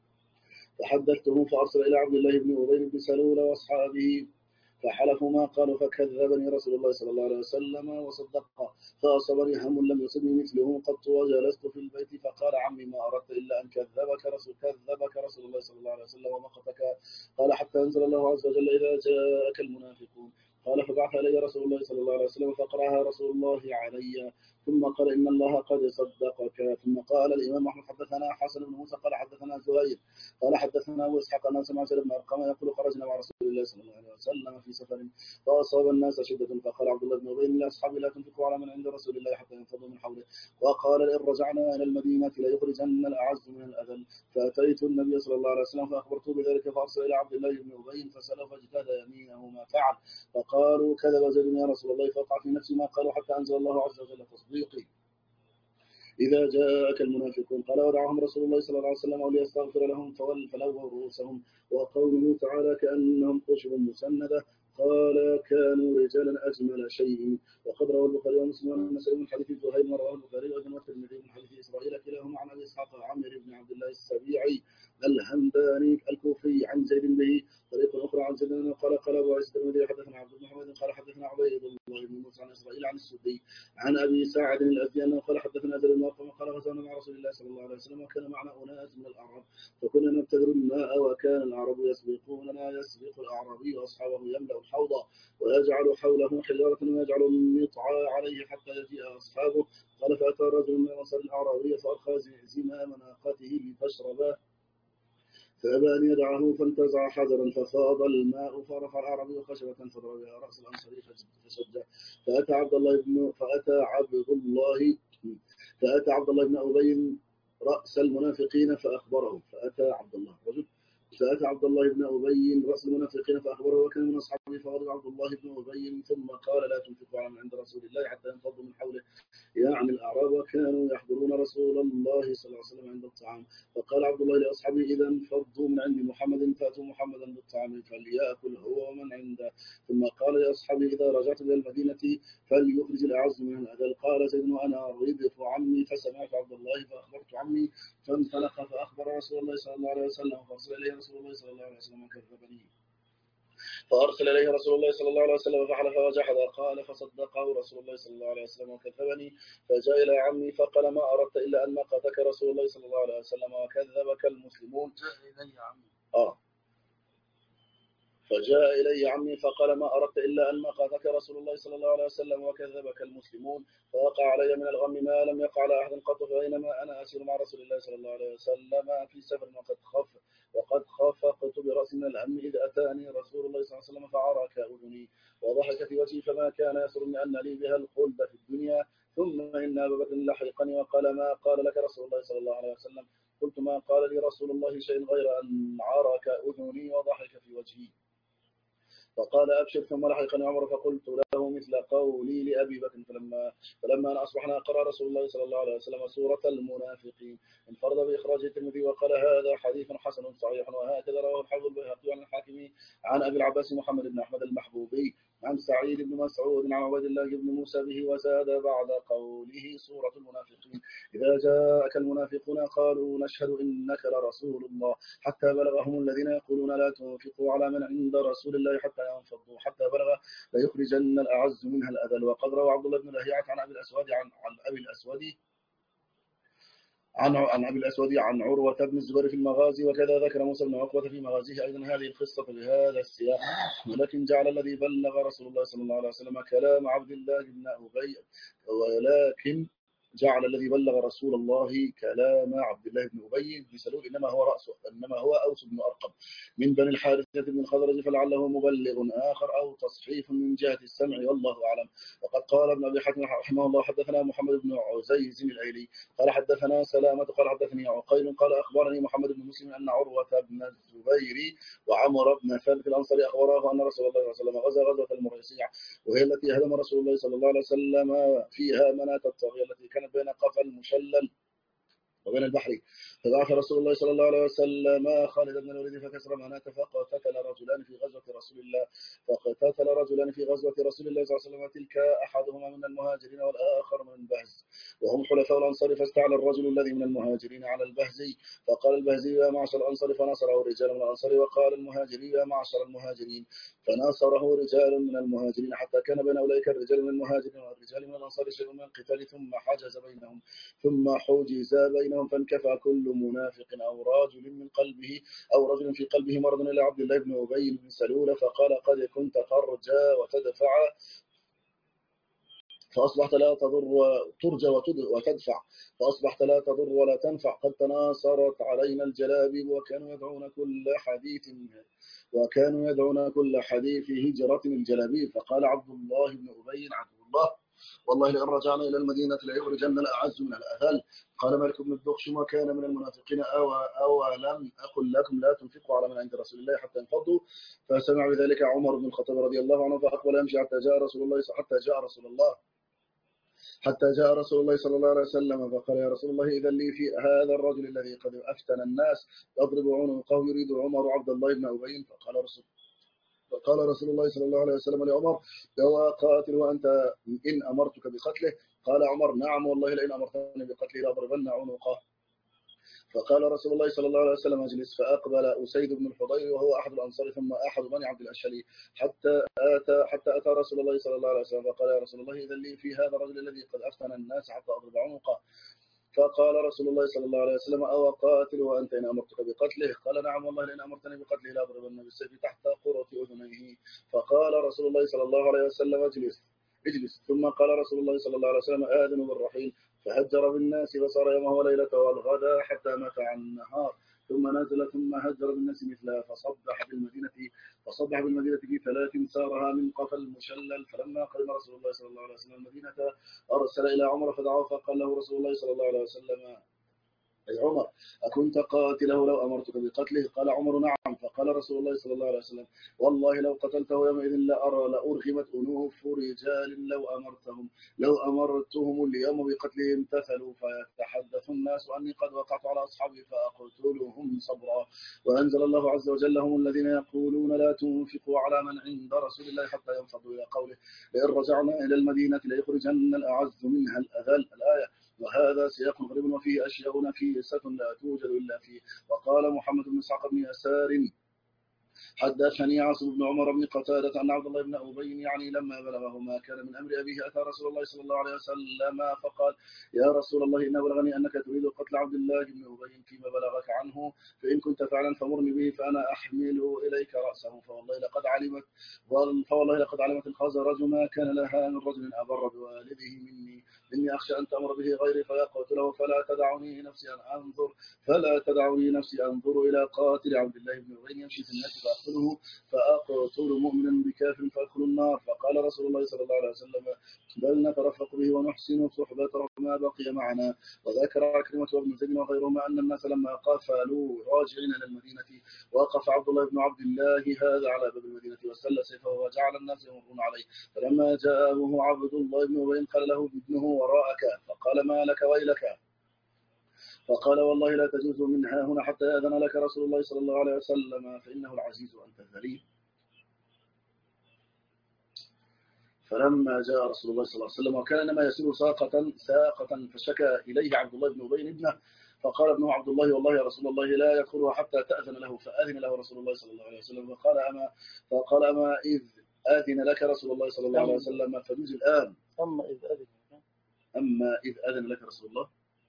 فحدثته فأرسل إلى عبد الله بن أبي بن سلول وأصحابه فحلفوا ما قالوا فكذبني رسول الله صلى الله عليه وسلم وصدق فأصابني هم لم يصبني مثله قط وجلست في البيت فقال عمي ما أردت إلا أن كذبك رسول الله صلى الله عليه وسلم ومقتك. قال حتى أنزل الله عز وجل إذا جاءك المنافقون. قال فبعث إلي رسول الله صلى الله عليه وسلم فقرأها رسول الله علي ثم قال إن الله قد صدقك. ثم قال الإمام أحمد حدثنا حسن بن موسى قال حدثنا زهير قال حدثنا أبو إسحاق أن سمع زيد بن أرقم يقول خرجنا مع رسول الله صلى الله عليه وسلم في سفر فأصاب الناس شدة فقال عبد الله بن أبي لأصحابه لا تنفقوا على من عند رسول الله حتى ينفضوا من حوله. وقال لئن رجعنا إلى المدينة ليخرجن الأعز من الأذل. فأتيت النبي صلى الله عليه وسلم فأخبرته بذلك فأرسل إلى عبد الله بن أبي فسأله فاجتهد يمينه ما فعل. فقالوا كذب زيد يا رسول الله فوقع في نفسي ما قالوا حتى أنزل الله عز وجل تصديقي إذا جاءك المنافقون. قال ودعهم رسول الله صلى الله عليه وسلم وليستغفر لهم فلووا رؤوسهم. وقوله تعالى كأنهم خشب مسندة قال كانوا رجالا أجمل شيء. وقد روى البخاري ومسلم والنسائي من حديث زهير رواه البخاري وابن والترمذي من حديث إسرائيل كلاهما عن أبي إسحاق عامر بن عبد الله السبيعي الهمداني الكوفي عن زيد به. طريق أخرى عن زيد قال أبو عيسى الترمذي حدثنا عبد بن محمد قال حدثنا عبيد الله بن موسى عن إسرائيل عن السدي عن أبي ساعد الأزدي أنه قال حدثنا زيد بن أرقم قال غزونا مع رسول الله صلى الله عليه وسلم وكان معنا أناس من الأعراب فكنا نبتدر الماء وكان الأعراب يسبق الأعرابي وأصحابه يملأ الحوض ويجعل حوله حجارة ويجعل النطع عليه حتى يجيء أصحابه. قال فأتى رجل من أنصار الأعرابي فأرخى زمام ناقته لتشرب فأبى أن يدعه فانتزع حجرا ففاض الماء فرفع الأعرابي خشبة فضرب بها رأس الأنصاري فشجه. فأتى عبد الله بن أبي رأس المنافقين فأخبره. فأتى عبد الله بن أبي رأس المنافقين فأخبره وكان من أصحابه فغضب عبد الله بن أبي ثم قال لا تنفقوا على من عند رسول الله حتى ينفضوا من حوله يعني الأعراب وكانوا يحضرون رسول الله صلى الله عليه وسلم عند الطعام. فقال عبد الله لأصحابه إذا انفضوا من عند محمد فأتوا محمدا بالطعام فليأكل هو ومن عنده. ثم قال لأصحابه إذا رجعت إلى المدينة فليخرج الأعز من الأذل. قال زيد وأنا ردف عمي فسمعت عبد الله فأخبرت عمي فانطلق فأخبر رسول الله صلى الله عليه وسلم فأرسل إليه رسول الله صلى الله عليه وسلم وكذبني فأرسل إليه رسول الله صلى الله عليه وسلم فحلف وجحد. قال فصدقه رسول الله صلى الله عليه وسلم وكذبني. فجاء إلى عمي فقال ما أردت إلا أن مقتك رسول الله صلى الله عليه وسلم وكذبك المسلمون. فجاء إلي عمي فقال ما أردت إلا أن مقتك رسول الله صلى الله عليه وسلم وكذبك المسلمون. فوقع علي من الغم ما لم يقع على أحد قط فبينما أنا أسير مع رسول الله صلى الله عليه وسلم في سفر وقد خفقت برأسي من الهم إذ أتاني رسول الله صلى الله عليه وسلم فعرك أذني وضحك في وجهي فما كان يسرني أن لي بها الخلد في الدنيا. ثم إن أبا بكر لحقني وقال ما قال لك رسول الله صلى الله عليه وسلم. قلت ما قال لي رسول الله شيء غير أن عرك أذني وضحك في وجهي. فقال أبشر. ثم لحقني عمر فقلت له مثل قولي لأبي بكر. فلما أن أصبحنا قرأ رسول الله صلى الله عليه وسلم سورة المنافقين. انفرد بإخراج الترمذي وقال هذا حديث حسن صحيح. وهكذا رواه الحافظ البيهقي عن الحاكم عن أبي العباس محمد بن أحمد المحبوبي عن سعيد بن مسعود عن عبد الله بن موسى به وزاد بعد قوله سورة المنافقين إذا جاءك المنافقون قالوا نشهد إنك لرسول الله حتى بلغهم الذين يقولون لا تنفقوا على من عند رسول الله حتى ينفضوا حتى بلغ ليخرجن الأعز منها الأذل. وقد روى عبد الله بن لهيعة عن أبي الأسود عن عروة بن الزبير في المغازي وكذا ذكر موسى بن عقبة في مغازيه أيضا هذه القصة بهذا السياق. ولكن جعل الذي بلغ رسول الله صلى الله عليه وسلم كلام عبد الله بن أبي جعل الذي بلغ رسول الله كلام عبد الله بن أبي بن سلول إنما هو أوس بن أرقم من بني الحارثة بن الخزرج فلعله مبلغ آخر أو تصحيف من جهة السمع والله أعلم. وقد قال ابن أبي حاتم رحمه الله حدثنا محمد بن عزيز الأيلي قال حدثنا سلامة قال حدثني عقيل قال أخبرني محمد بن مسلم أن عروة بن الزبير وعمر بن ثابت الأنصاري أخبراه أن رسول الله صلى الله عليه وسلم غزا غزوة المريسيع وهي التي هدم رسول الله صلى الله عليه وسلم فيها مناة الطاغية التي كانت بين قفا المشلل وبين البحر. فبعث رسول الله صلى الله عليه وسلم خالد بن الوليد فكسر مناة فقتتل رجلان في غزوة رسول الله صلى الله عليه وسلم تلك أحدهما من المهاجرين والآخر من البهز وهم حلفاء الأنصار فاستعلى الرجل الذي من المهاجرين على البهزي فقال البهزي يا معشر الأنصار فنصره رجال من الأنصار وقال المهاجري يا معشر المهاجرين فناصره رجال من المهاجرين حتى كان بين أولئك الرجال من المهاجرين والرجال من الأنصار شيء من القتال ثم حجز بينهم فانكفى كل منافق أو رجل في قلبه مرض إلى عبد الله بن أبي بن سلول فقال قد كنت ترجى وتدفع فأصبحت لا ترجى وتدفع فأصبحت لا تضر ولا تنفع قد تناصرت علينا الجلابيب وكانوا يدعون كل حديث هجرة الجلابيب. فقال عبد الله بن أبي عدو الله والله لئن رجعنا إلى المدينة ليخرجن الأعز من الأذل. قال مالك بن الدخشم وكان من المنافقين أولم أقل لكم لا تنفقوا على من عند رسول الله حتى ينفضوا. فسمع بذلك عمر بن الخطاب رضي الله عنه فأقبل يمشي حتى جاء رسول الله صلى الله عليه وسلم فقال يا رسول الله إذا لي في هذا الرجل الذي قد أفتن الناس يضرب عنقه يريد عمر عبد الله بن أبي. فقال رسول الله صلى الله عليه وسلم لعمر: هو قاتل وأنت إن أمرتك بقتله؟ قال عمر: نعم والله لئن أمرتني بقتله لأضربن عنقه. فقال رسول الله صلى الله عليه وسلم: اجلس. فأقبل أسيد بن الحضير وهو أحد الأنصار ثم أحد بني عبد الأشهلي حتى أتى رسول الله صلى الله عليه وسلم فقال: يا رسول الله إذن لي في هذا الرجل الذي قد أفتن الناس حتى أضرب عنقه. فقال رسول الله صلى الله عليه وسلم: أو قاتل وأنت إن أمرتك بقتله؟ قال: نعم والله لئن أمرتني بقتله لأضربن بالسيف تحت قرة أذنيه. فقال رسول الله صلى الله عليه وسلم: اجلس. ثم قال رسول الله صلى الله عليه وسلم: آذن بالرحيل. فهجر بالناس فصار يومه وليلته والغدا حتى مات عن النهار. ثم نزل ثم هجر بالناس مثلها فصبح بالمدينة في 3 سارها من قفا المشلل. فلما قدم رسول الله صلى الله عليه وسلم المدينة أرسل إلى عمر فدعاه فقال له رسول الله صلى الله عليه وسلم: أي عمر، أكنت قاتله لو أمرتك بقتله؟ قال عمر: نعم. فقال رسول الله صلى الله عليه وسلم: والله لو قتلته يومئذ لأرغمت أنوف رجال لو أمرتهم اليوم بقتله امتثلوا، فيتحدث الناس أني قد وقعت على أصحابي فأقتلهم صبرا. وأنزل الله عز وجل: هم الذين يقولون لا تنفقوا على من عند رسول الله حتى ينفضوا، إلى قوله: لئن رجعنا إلى المدينة ليخرجن الأعز منها الأذل، الآية. وهذا سياق غريب وفيه أشياء نفيسة لا توجد إلا فيه. وقال محمد بن إسحاق بن يسار: حدثني عاصم بن عمر بن قتادة أن عبد الله بن أبي يعني لما بلغه ما كان من أمر أبيه أتى رسول الله صلى الله عليه وسلم فقال: يا رسول الله، إن بلغني أنك تريد قتل عبد الله بن أبي فيما بلغك عنه، فإن كنت فعلا فمرني به فأنا أحمله إليك رأسه. فوالله لقد علمت الخزرج ما كان لها من رجل أبر بوالده مني، إني أخشى أن تأمر به غيري فيقتله، فلا تدعني نفسي أنظر إلى قاتل عبد الله بن أبي يمشي في الناس فأقتل مؤمنا بكافر فأدخل النار. فقال رسول الله صلى الله عليه وسلم: بل نترفق به ونحسن صحبته ما بقي معنا. وذكر عكرمة وابن زيد وغيرهما أن الناس لما قافلوا راجعين إلى المدينة وقف عبد الله بن عبد الله هذا على باب المدينة وسل سيفه وجعل الناس يمرون عليه. فلما جاءه عبد الله بن أبي قال له ابنه: وراءك. فقال: ما لك ويلك؟ فقال: والله لا تجوز منها هنا حتى يأذن لك رسول الله صلى الله عليه وسلم، فإنه العزيز وأنت الذليل. فلما جاء رسول الله صلى الله عليه وسلم وكان إنما يسير ساقة فشكى إليه عبد الله بن أبي ابنه، فقال ابنه عبد الله: والله يا رسول الله لا يدخلها حتى تأذن له. فأذن له رسول الله صلى الله عليه وسلم. فقال: أما إذ أذن لك رسول الله صلى الله عليه وسلم فجوز الآن. أما إذ أذن لك رسول الله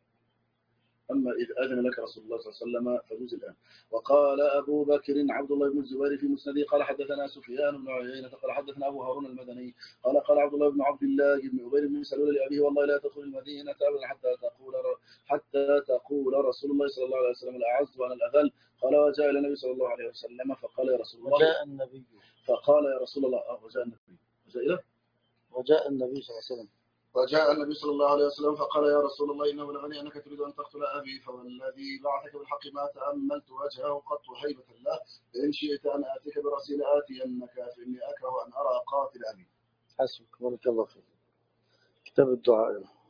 صلى الله عليه وسلم فجوز الآن. وقال أبو بكر عبد الله بن الزبير في مسنده قال: حدثنا سفيان بن عيينة قال: حدثنا أبو هارون المدني قال عبد الله بن عبد الله بن أبي بن سلول لأبيه: والله لا تدخل المدينة أبدا حتى تقول رسول الله صلى الله عليه وسلم: الأعز وأنا الأذل. قال: وجاء إلى النبي صلى الله عليه وسلم فقال: يا رسول الله. فقال: يا رسول الله. وجاء النبي صلى الله عليه وسلم. وجاء النبي صلى الله عليه وسلم فقال: يا رسول الله، إنه بلغني أنك تريد أن تقتل أبي، فوالذي بعثك بالحق ما تأملت وجهه قط هيبة الله، فإن شئت أن آتيك برأسي لآتينك، فإني أكره أن أرى قاتل أبي. حسبك، بارك الله فيك. كتاب الدعاء.